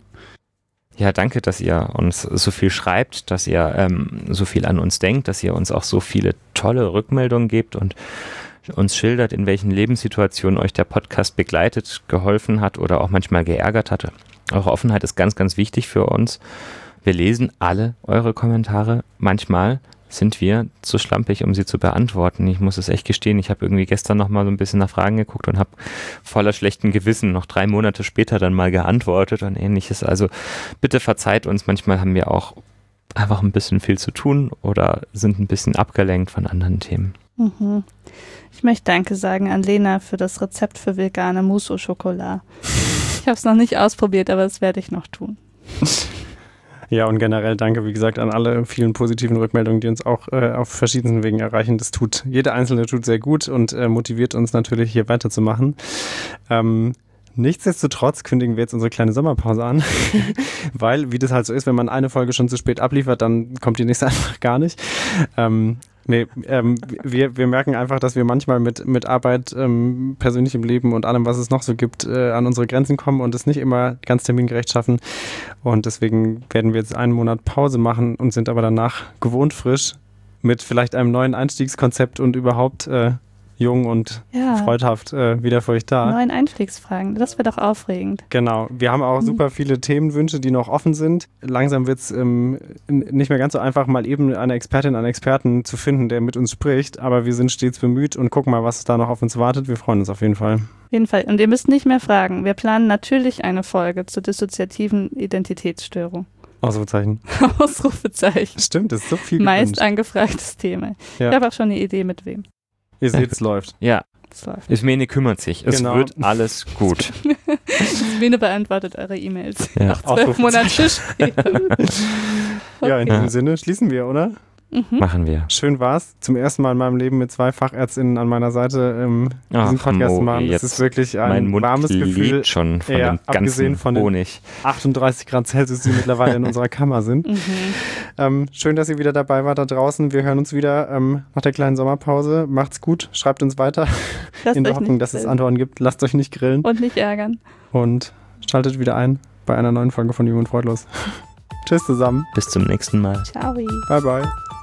Ja, danke, dass ihr uns so viel schreibt, dass ihr ähm, so viel an uns denkt, dass ihr uns auch so viele tolle Rückmeldungen gebt und uns schildert, in welchen Lebenssituationen euch der Podcast begleitet, geholfen hat oder auch manchmal geärgert hatte. Eure Offenheit ist ganz, ganz wichtig für uns. Wir lesen alle eure Kommentare. Manchmal sind wir zu schlampig, um sie zu beantworten. Ich muss es echt gestehen, ich habe irgendwie gestern noch mal so ein bisschen nach Fragen geguckt und habe voller schlechten Gewissen noch drei Monate später dann mal geantwortet und ähnliches. Also bitte verzeiht uns, manchmal haben wir auch einfach ein bisschen viel zu tun oder sind ein bisschen abgelenkt von anderen Themen. Mhm. Ich möchte Danke sagen an Lena für das Rezept für vegane Mousse au Chocolat. Ich habe es noch nicht ausprobiert, aber das werde ich noch tun. Ja, und generell danke, wie gesagt, an alle vielen positiven Rückmeldungen, die uns auch äh, auf verschiedensten Wegen erreichen. Das tut, jede einzelne tut sehr gut und äh, motiviert uns natürlich, hier weiterzumachen. Ähm, nichtsdestotrotz kündigen wir jetzt unsere kleine Sommerpause an, weil, wie das halt so ist, wenn man eine Folge schon zu spät abliefert, dann kommt die nächste einfach gar nicht. Ähm, Nee, ähm, wir, wir merken einfach, dass wir manchmal mit, mit Arbeit, ähm, persönlichem Leben und allem, was es noch so gibt, äh, an unsere Grenzen kommen und es nicht immer ganz termingerecht schaffen. Und deswegen werden wir jetzt einen Monat Pause machen und sind aber danach gewohnt frisch mit vielleicht einem neuen Einstiegskonzept und überhaupt äh, jung und Ja. freudhaft äh, wieder für euch da. Neuen Einstiegsfragen, das wäre doch aufregend. Genau, wir haben auch Mhm. super viele Themenwünsche, die noch offen sind. Langsam wird es ähm, n- nicht mehr ganz so einfach, mal eben eine Expertin, einen Experten zu finden, der mit uns spricht, aber wir sind stets bemüht und gucken mal, was da noch auf uns wartet. Wir freuen uns auf jeden Fall. Auf jeden Fall. Und ihr müsst nicht mehr fragen. Wir planen natürlich eine Folge zur dissoziativen Identitätsstörung. Ausrufezeichen. Ausrufezeichen. Stimmt, das ist so viel Meist gewünscht. angefragtes Thema. Ja. Ich habe auch schon eine Idee, mit wem Ihr seht, es läuft. Ja, es läuft. Ismene kümmert sich. Es Genau. wird alles gut. Ismene beantwortet eure E-Mails. Ja. Nach zwölf Monaten später. Ja, in Okay. diesem Sinne schließen wir, oder? Mhm. Machen wir. Schön war's. Zum ersten Mal in meinem Leben mit zwei Fachärztinnen an meiner Seite ähm, diesen Ach, Podcast Mo, machen. Das jetzt ist wirklich ein mein Mund warmes Gefühl. liegt schon von Ja, dem abgesehen ganzen von den- Honig. achtunddreißig Grad Celsius, die mittlerweile in unserer Kammer sind. Mhm. Ähm, schön, dass ihr wieder dabei wart da draußen. Wir hören uns wieder ähm, nach der kleinen Sommerpause. Macht's gut, schreibt uns weiter. Lasst in der euch Hoffnung, nicht dass es grillen. Antworten gibt. Lasst euch nicht grillen Und nicht ärgern. und schaltet wieder ein bei einer neuen Folge von Jung und Freudlos. Tschüss zusammen. Bis zum nächsten Mal. Ciao. Bye, bye.